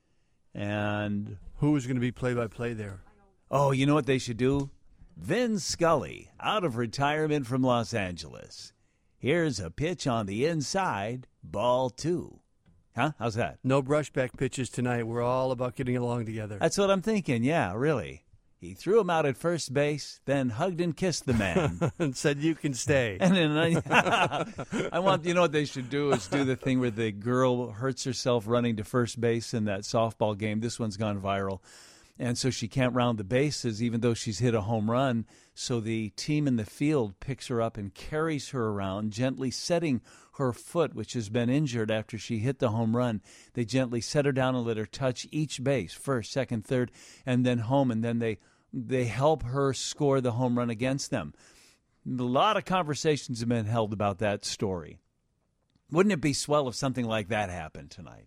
And who is going to be play-by-play there? Oh, you know what they should do? Vin Scully, out of retirement from Los Angeles. Here's a pitch on the inside, ball 2. Huh? How's that? No brushback pitches tonight. We're all about getting along together. That's what I'm thinking. Yeah, really. He threw him out at first base, then hugged and kissed the man. And said, you can stay. And then I want, you know what they should do is do the thing where the girl hurts herself running to first base in that softball game. This one's gone viral. And so she can't round the bases even though she's hit a home run. So the team in the field picks her up and carries her around, gently setting her foot, which has been injured after she hit the home run. They gently set her down and let her touch each base, first, second, third, and then home. And then they help her score the home run against them. A lot of conversations have been held about that story. Wouldn't it be swell if something like that happened tonight?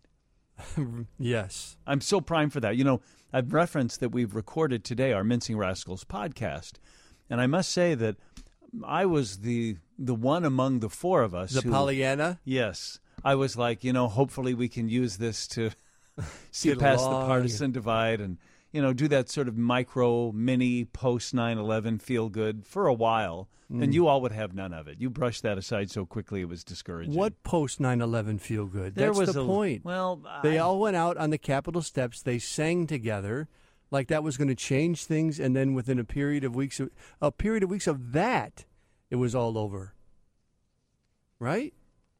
Yes. I'm so primed for that. You know, I've referenced that we've recorded today our Mincing Rascals podcast, and I must say that I was the one among the four of us. The Pollyanna? Yes. I was like, you know, hopefully we can use this to see past the partisan divide and, you know, do that sort of mini post 9/11 feel good for a while. And you all would have none of it. You brushed that aside so quickly it was discouraging. What post 9/11 feel good? That's the point. Well, they all went out on the Capitol steps. They sang together like that was going to change things. And then within a period of weeks of that, it was all over. Right?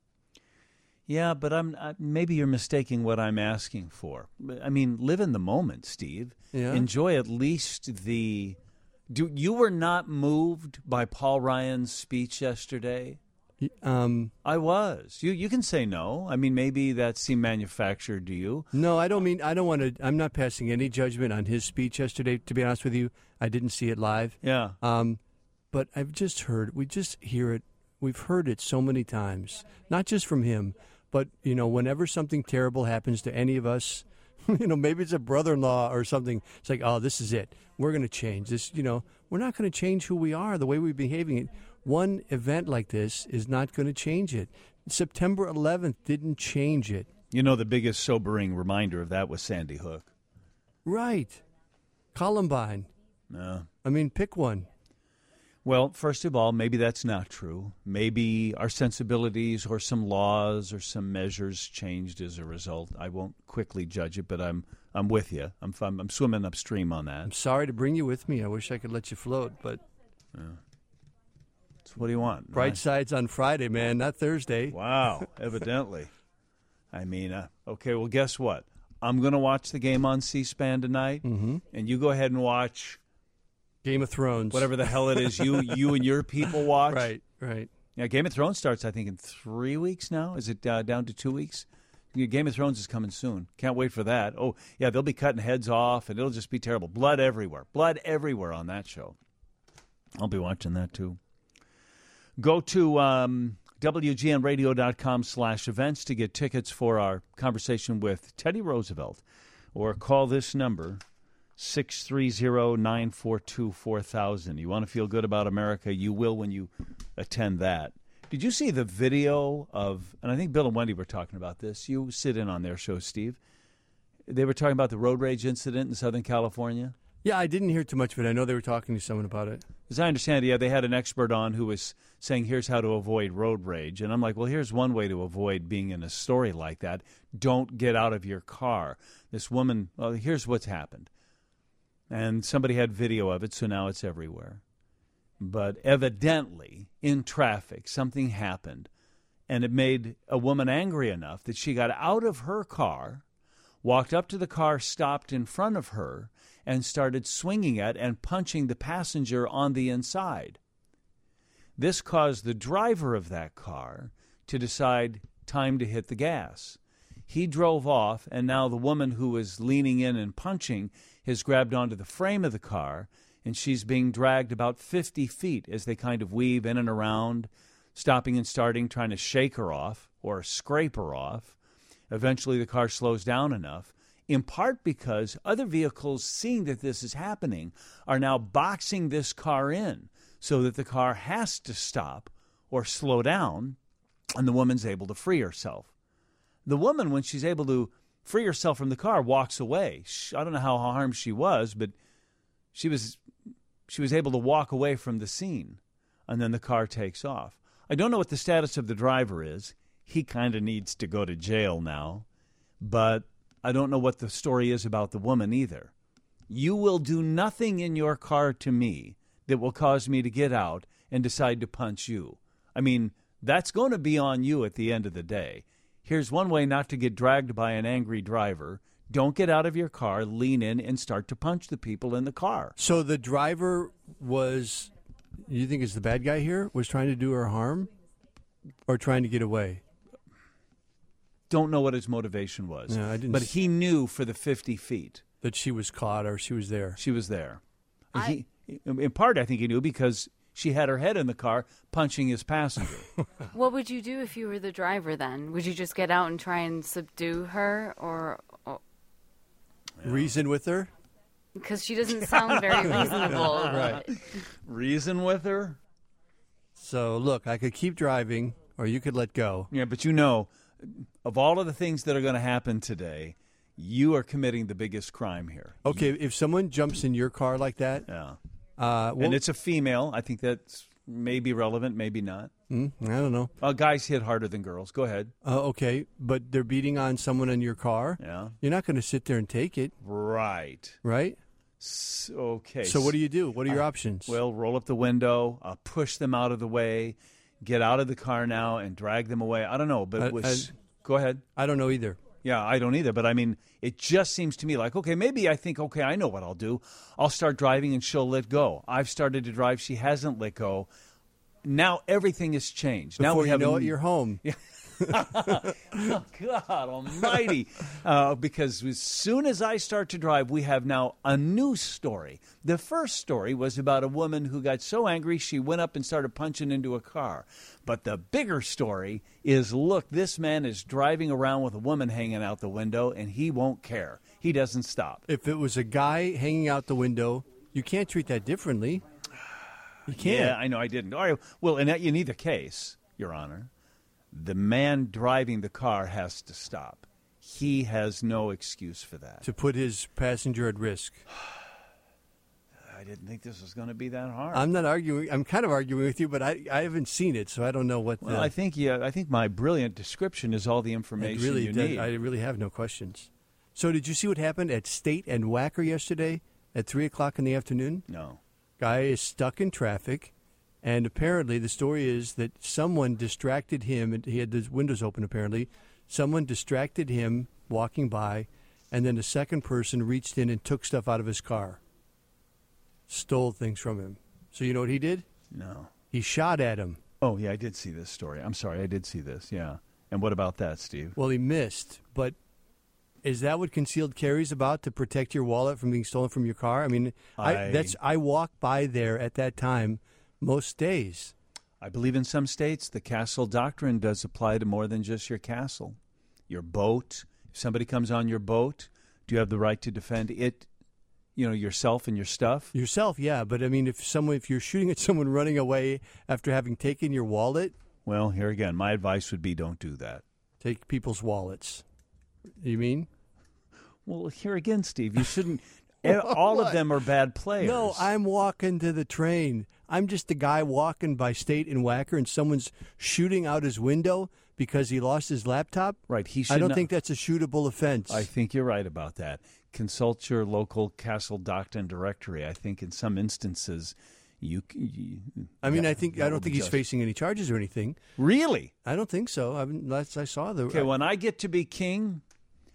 Yeah, but maybe you're mistaking what I'm asking for. I mean, live in the moment, Steve. Yeah. Enjoy at least you were not moved by Paul Ryan's speech yesterday? I was. You can say no. I mean, maybe that seemed manufactured to you. No, I don't want to. I'm not passing any judgment on his speech yesterday, to be honest with you. I didn't see it live. Yeah. But we just hear it. We've heard it so many times, not just from him, but, you know, whenever something terrible happens to any of us, you know, maybe it's a brother-in-law or something. It's like, oh, this is it. We're going to change this. You know, we're not going to change who we are, the way we're behaving. One event like this is not going to change it. September 11th didn't change it. You know, the biggest sobering reminder of that was Sandy Hook. Right. Columbine. No. I mean, pick one. Well, first of all, maybe that's not true. Maybe our sensibilities or some laws or some measures changed as a result. I won't quickly judge it, but I'm with you. I'm swimming upstream on that. I'm sorry to bring you with me. I wish I could let you float, but so what do you want? Bright sides on Friday, man, not Thursday. Wow, evidently. I mean, okay, well, guess what? I'm going to watch the game on C-SPAN tonight, and you go ahead and watch Game of Thrones. Whatever the hell it is you and your people watch. Right. Yeah, Game of Thrones starts, I think, in 3 weeks now. Is it down to 2 weeks? Game of Thrones is coming soon. Can't wait for that. Oh, yeah, they'll be cutting heads off, and it'll just be terrible. Blood everywhere. Blood everywhere on that show. I'll be watching that, too. Go to WGNradio.com/events to get tickets for our conversation with Teddy Roosevelt, or call this number, 630-942-4000. You want to feel good about America, you will when you attend that. Did you see the video of, and I think Bill and Wendy were talking about this. You sit in on their show, Steve. They were talking about the road rage incident in Southern California. Yeah, I didn't hear too much of it. I know they were talking to someone about it. As I understand it, yeah, they had an expert on who was saying, here's how to avoid road rage. And I'm like, well, here's one way to avoid being in a story like that. Don't get out of your car. This woman, well, here's what's happened. And somebody had video of it, so now it's everywhere. But evidently, in traffic. Something happened, and it made a woman angry enough that she got out of her car, walked up to the car, stopped in front of her, and started swinging at and punching the passenger on the inside. This caused the driver of that car to decide time to hit the gas. He drove off, and now the woman who was leaning in and punching has grabbed onto the frame of the car, and she's being dragged about 50 feet as they kind of weave in and around, stopping and starting, trying to shake her off or scrape her off. Eventually, the car slows down enough, in part because other vehicles, seeing that this is happening, are now boxing this car in so that the car has to stop or slow down, and the woman's able to free herself. The woman, when she's able to free herself from the car, walks away. I don't know how harmed she was, but she was able to walk away from the scene, and then the car takes off. I don't know what the status of the driver is. He kind of needs to go to jail now, but I don't know what the story is about the woman either. You will do nothing in your car to me that will cause me to get out and decide to punch you. I mean, that's going to be on you at the end of the day. Here's one way not to get dragged by an angry driver. Don't get out of your car, lean in, and start to punch the people in the car. So the driver was, you think is the bad guy here, was trying to do her harm or trying to get away? Don't know what his motivation was. No, I didn't. But he knew for the 50 feet. That she was caught or she was there. She was there. In part, I think he knew because she had her head in the car punching his passenger. What would you do if you were the driver then? Would you just get out and try and subdue her or reason with her? Because she doesn't sound very reasonable. Right. Reason with her? So, look, I could keep driving or you could let go. Yeah, but you know, of all of the things that are going to happen today, you are committing the biggest crime here. Okay, if someone jumps in your car like that. Yeah. And it's a female. I think that's maybe relevant, maybe not. I don't know. Guys hit harder than girls. Go ahead. Okay, but they're beating on someone in your car. Yeah. You're not going to sit there and take it. Right. Right? Okay. So what do you do? What are your options? Well, roll up the window, push them out of the way, get out of the car now and drag them away. I don't know, but go ahead. I don't know either. Yeah, I don't either. But, I mean, it just seems to me like, okay, maybe I think, okay, I know what I'll do. I'll start driving and she'll let go. I've started to drive. She hasn't let go. Now everything has changed. Before now we you know it, you're home. Yeah. Oh, God almighty. Because as soon as I start to drive, we have now a new story. The first story was about a woman who got so angry she went up and started punching into a car. But the bigger story is, look, this man is driving around with a woman hanging out the window, and he won't care. He doesn't stop. If it was a guy hanging out the window, you can't treat that differently. You can't. Yeah, I know I didn't. All right. Well, in either case, Your Honor, the man driving the car has to stop. He has no excuse for that. To put his passenger at risk. I didn't think this was going to be that hard. I'm not arguing. I'm kind of arguing with you, but I haven't seen it, so I don't know what. Well, I think my brilliant description is all the information you need. I really have no questions. So did you see what happened at State and Wacker yesterday at 3 o'clock in the afternoon? No. Guy is stuck in traffic. And apparently the story is that someone distracted him, and he had his windows open apparently. Someone distracted him walking by, and then the second person reached in and took stuff out of his car. Stole things from him. So you know what he did? No. He shot at him. Oh, yeah, I did see this story. I'm sorry, I did see this, yeah. And what about that, Steve? Well, he missed, but is that what concealed carry is about, to protect your wallet from being stolen from your car? I mean, I walk by there at that time most days. I believe in some states the castle doctrine does apply to more than just your castle. Your boat. If somebody comes on your boat, do you have the right to defend it, yourself and your stuff? Yourself, yeah. But, I mean, if you're shooting at someone running away after having taken your wallet. Well, here again, my advice would be don't do that. Take people's wallets. You mean? Well, here again, Steve, you shouldn't. All of them are bad players. No, I'm walking to the train. I'm just a guy walking by State and Wacker, and someone's shooting out his window because he lost his laptop. Right. I don't think that's a shootable offense. I think you're right about that. Consult your local castle doctrine directory. I think in some instances I don't think he's facing any charges or anything. Really? I don't think so. Last I saw the. Okay, when I get to be king,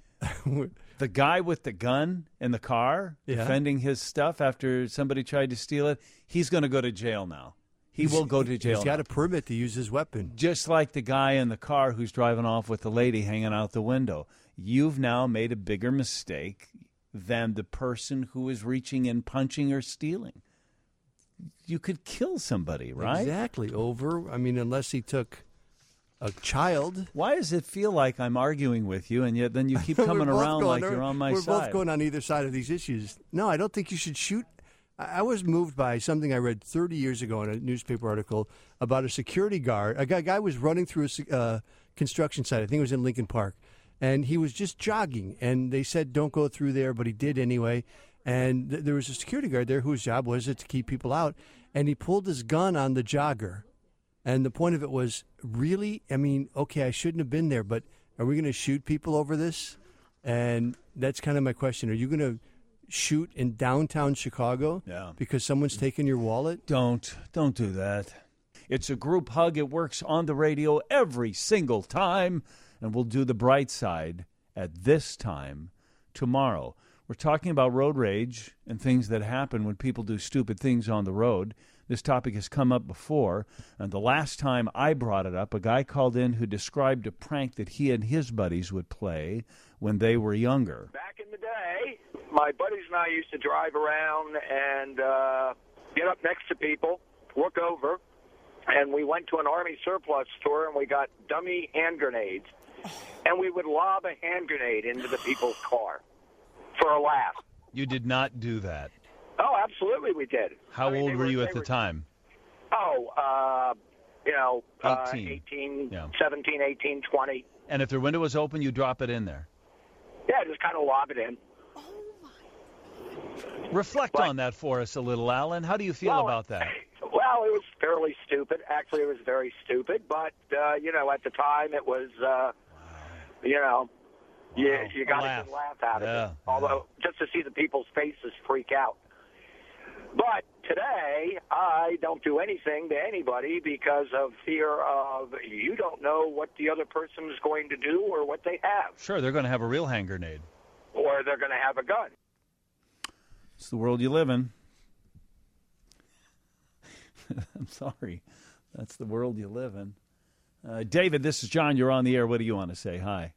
the guy with the gun in the car defending his stuff after somebody tried to steal it, he's going to go to jail now. He will go to jail. He's got a permit to use his weapon. Just like the guy in the car who's driving off with the lady hanging out the window. You've now made a bigger mistake than the person who is reaching in, punching, or stealing. You could kill somebody, right? Exactly. Unless he took a child. Why does it feel like I'm arguing with you, and yet then you keep coming around like you're on my side? We're both going on either side of these issues. No, I don't think you should shoot. I was moved by something I read 30 years ago in a newspaper article about a security guard. A guy was running through a construction site. I think it was in Lincoln Park. And he was just jogging. And they said, don't go through there, but he did anyway. And there was a security guard there whose job was it to keep people out. And he pulled his gun on the jogger. And the point of it was, really? Okay, I shouldn't have been there, but are we going to shoot people over this? And that's kind of my question. Are you going to shoot in downtown Chicago because someone's taken your wallet? Don't do that. It's a group hug. It works on the radio every single time. And we'll do the bright side at this time tomorrow. We're talking about road rage and things that happen when people do stupid things on the road. This topic has come up before, and the last time I brought it up, a guy called in who described a prank that he and his buddies would play when they were younger. Back in the day, my buddies and I used to drive around and get up next to people, look over, and we went to an Army surplus store and we got dummy hand grenades, and we would lob a hand grenade into the people's car for a laugh. You did not do that. Oh, absolutely we did. How old were you at the time? 18, 17, 18, 20. And if their window was open, you drop it in there? Yeah, just kind of lob it in. Reflect on that for us a little, Alan. How do you feel about that? Well, it was fairly stupid. Actually, it was very stupid. But, at the time it was, you got a good laugh out of it. Although, just to see the people's faces freak out. But today, I don't do anything to anybody because of fear of you don't know what the other person is going to do or what they have. Sure, they're going to have a real hand grenade. Or they're going to have a gun. It's the world you live in. I'm sorry. That's the world you live in. David, this is John. You're on the air. What do you want to say? Hi.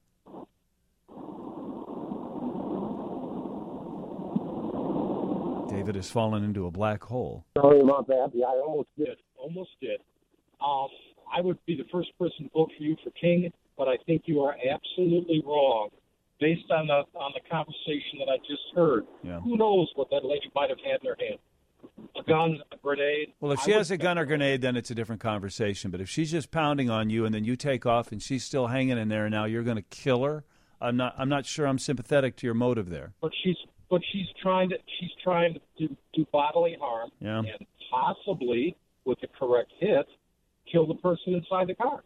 David has fallen into a black hole. Sorry about that. Yeah, I almost did. I would be the first person to vote for you for king, but I think you are absolutely wrong. Based on the conversation that I just heard, Who knows what that lady might have had in her hand? A gun, a grenade. Well, if she has a gun or grenade, then it's a different conversation. But if she's just pounding on you and then you take off and she's still hanging in there and now you're going to kill her, I'm not sure I'm sympathetic to your motive there. But she's trying to do bodily harm and possibly, with the correct hit, kill the person inside the car.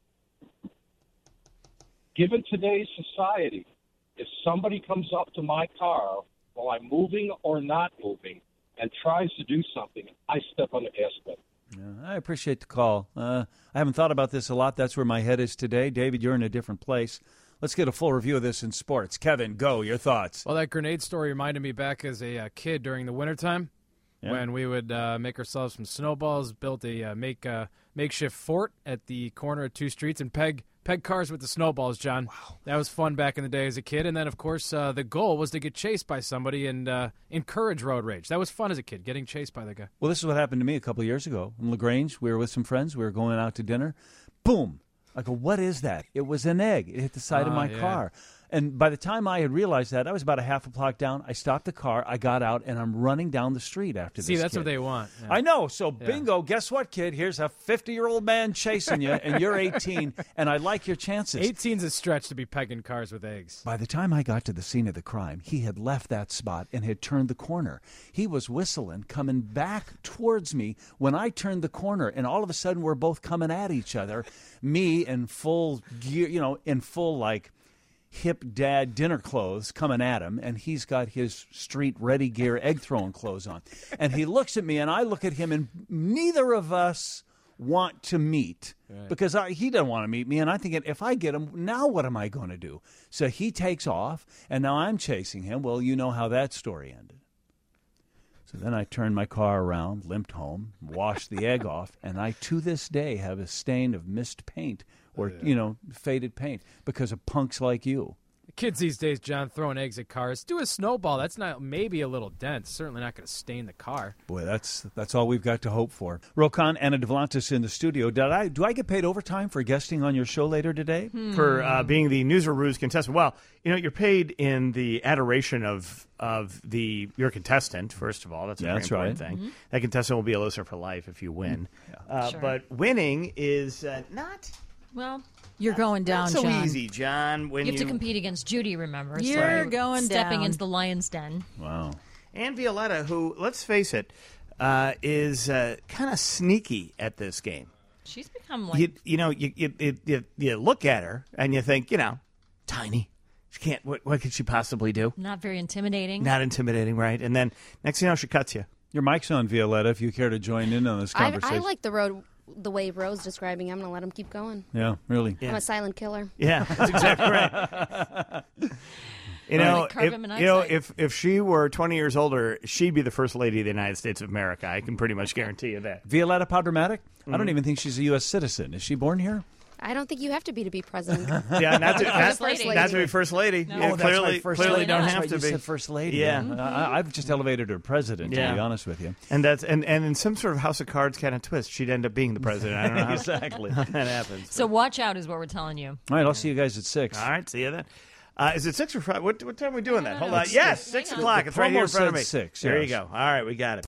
Given today's society, if somebody comes up to my car while I'm moving or not moving and tries to do something, I step on the gas pedal. Yeah, I appreciate the call. I haven't thought about this a lot. That's where my head is today. David, you're in a different place. Let's get a full review of this in sports. Kevin, go. Your thoughts. Well, that grenade story reminded me back as a kid during the wintertime when we would make ourselves some snowballs, built a makeshift fort at the corner of two streets, and peg cars with the snowballs, John. Wow. That was fun back in the day as a kid. And then, of course, the goal was to get chased by somebody and encourage road rage. That was fun as a kid, getting chased by the guy. Well, this is what happened to me a couple of years ago. In LaGrange, we were with some friends. We were going out to dinner. Boom. I go, what is that? It was an egg. It hit the side of my car. And by the time I had realized that, I was about a half a block down. I stopped the car. I got out, and I'm running down the street after this See, that's kid. what they want. Yeah. I know. So, bingo, guess what, kid? Here's a 50-year-old man chasing you, and you're 18, and I like your chances. 18's a stretch to be pegging cars with eggs. By the time I got to the scene of the crime, he had left that spot and had turned the corner. He was whistling, coming back towards me when I turned the corner, and all of a sudden we're both coming at each other, me in full gear, in full, like, hip dad dinner clothes coming at him, and he's got his street ready gear egg throwing clothes on. And he looks at me, and I look at him, and neither of us want to meet because he doesn't want to meet me. And I'm thinking, if I get him, now what am I going to do? So he takes off, and now I'm chasing him. Well, you know how that story ended. So then I turned my car around, limped home, washed the egg off, and I, to this day, have a stain of missed paint or, faded paint because of punks like you. Kids these days, John, throwing eggs at cars. Do a snowball. That's not maybe a little dent. Certainly not going to stain the car. Boy, that's all we've got to hope for. Rokan, Anna Devlantis in the studio. Do I get paid overtime for guesting on your show later today? For being the News or Ruse contestant. Well, you're paid in the adoration of your contestant, first of all. That's a very important thing. Mm-hmm. That contestant will be a listener for life if you win. Sure. But winning is not... Well... You're going down, Not so John. easy, John. When you have to compete against Judy, remember? You're going stepping down. into the lion's den. Wow. And Violetta, who, let's face it, is kind of sneaky at this game. She's become like... You look at her and you think, tiny. She can't. What could she possibly do? Not very intimidating. Not intimidating, right? And then next thing you know, she cuts you. Your mic's on, Violetta, if you care to join in on this conversation. I like the way Ro's describing. I'm going to let him keep going. Yeah, really. I'm a silent killer. Yeah, that's exactly right. If she were 20 years older, she'd be the first lady of the United States of America. I can pretty much guarantee you that. Violetta Podramatic? I don't even think she's a U.S. citizen. Is she born here? I don't think you have to be president. Yeah, not to be first lady. No. Yeah, Oh, that's right, clearly don't have to you be. said first lady. Yeah, I've just elevated her president. To be honest with you, and that's and in some sort of House of Cards kind of twist, she'd end up being the president. I don't know how exactly how that happens. So watch out is what we're telling you. All right, I'll see you guys at 6. All right, see you then. Is it 6 or 5? What time are we doing that? Hold on. Yes, 6 o'clock. It's right here in front of me. 6. There you go. All right, we got it.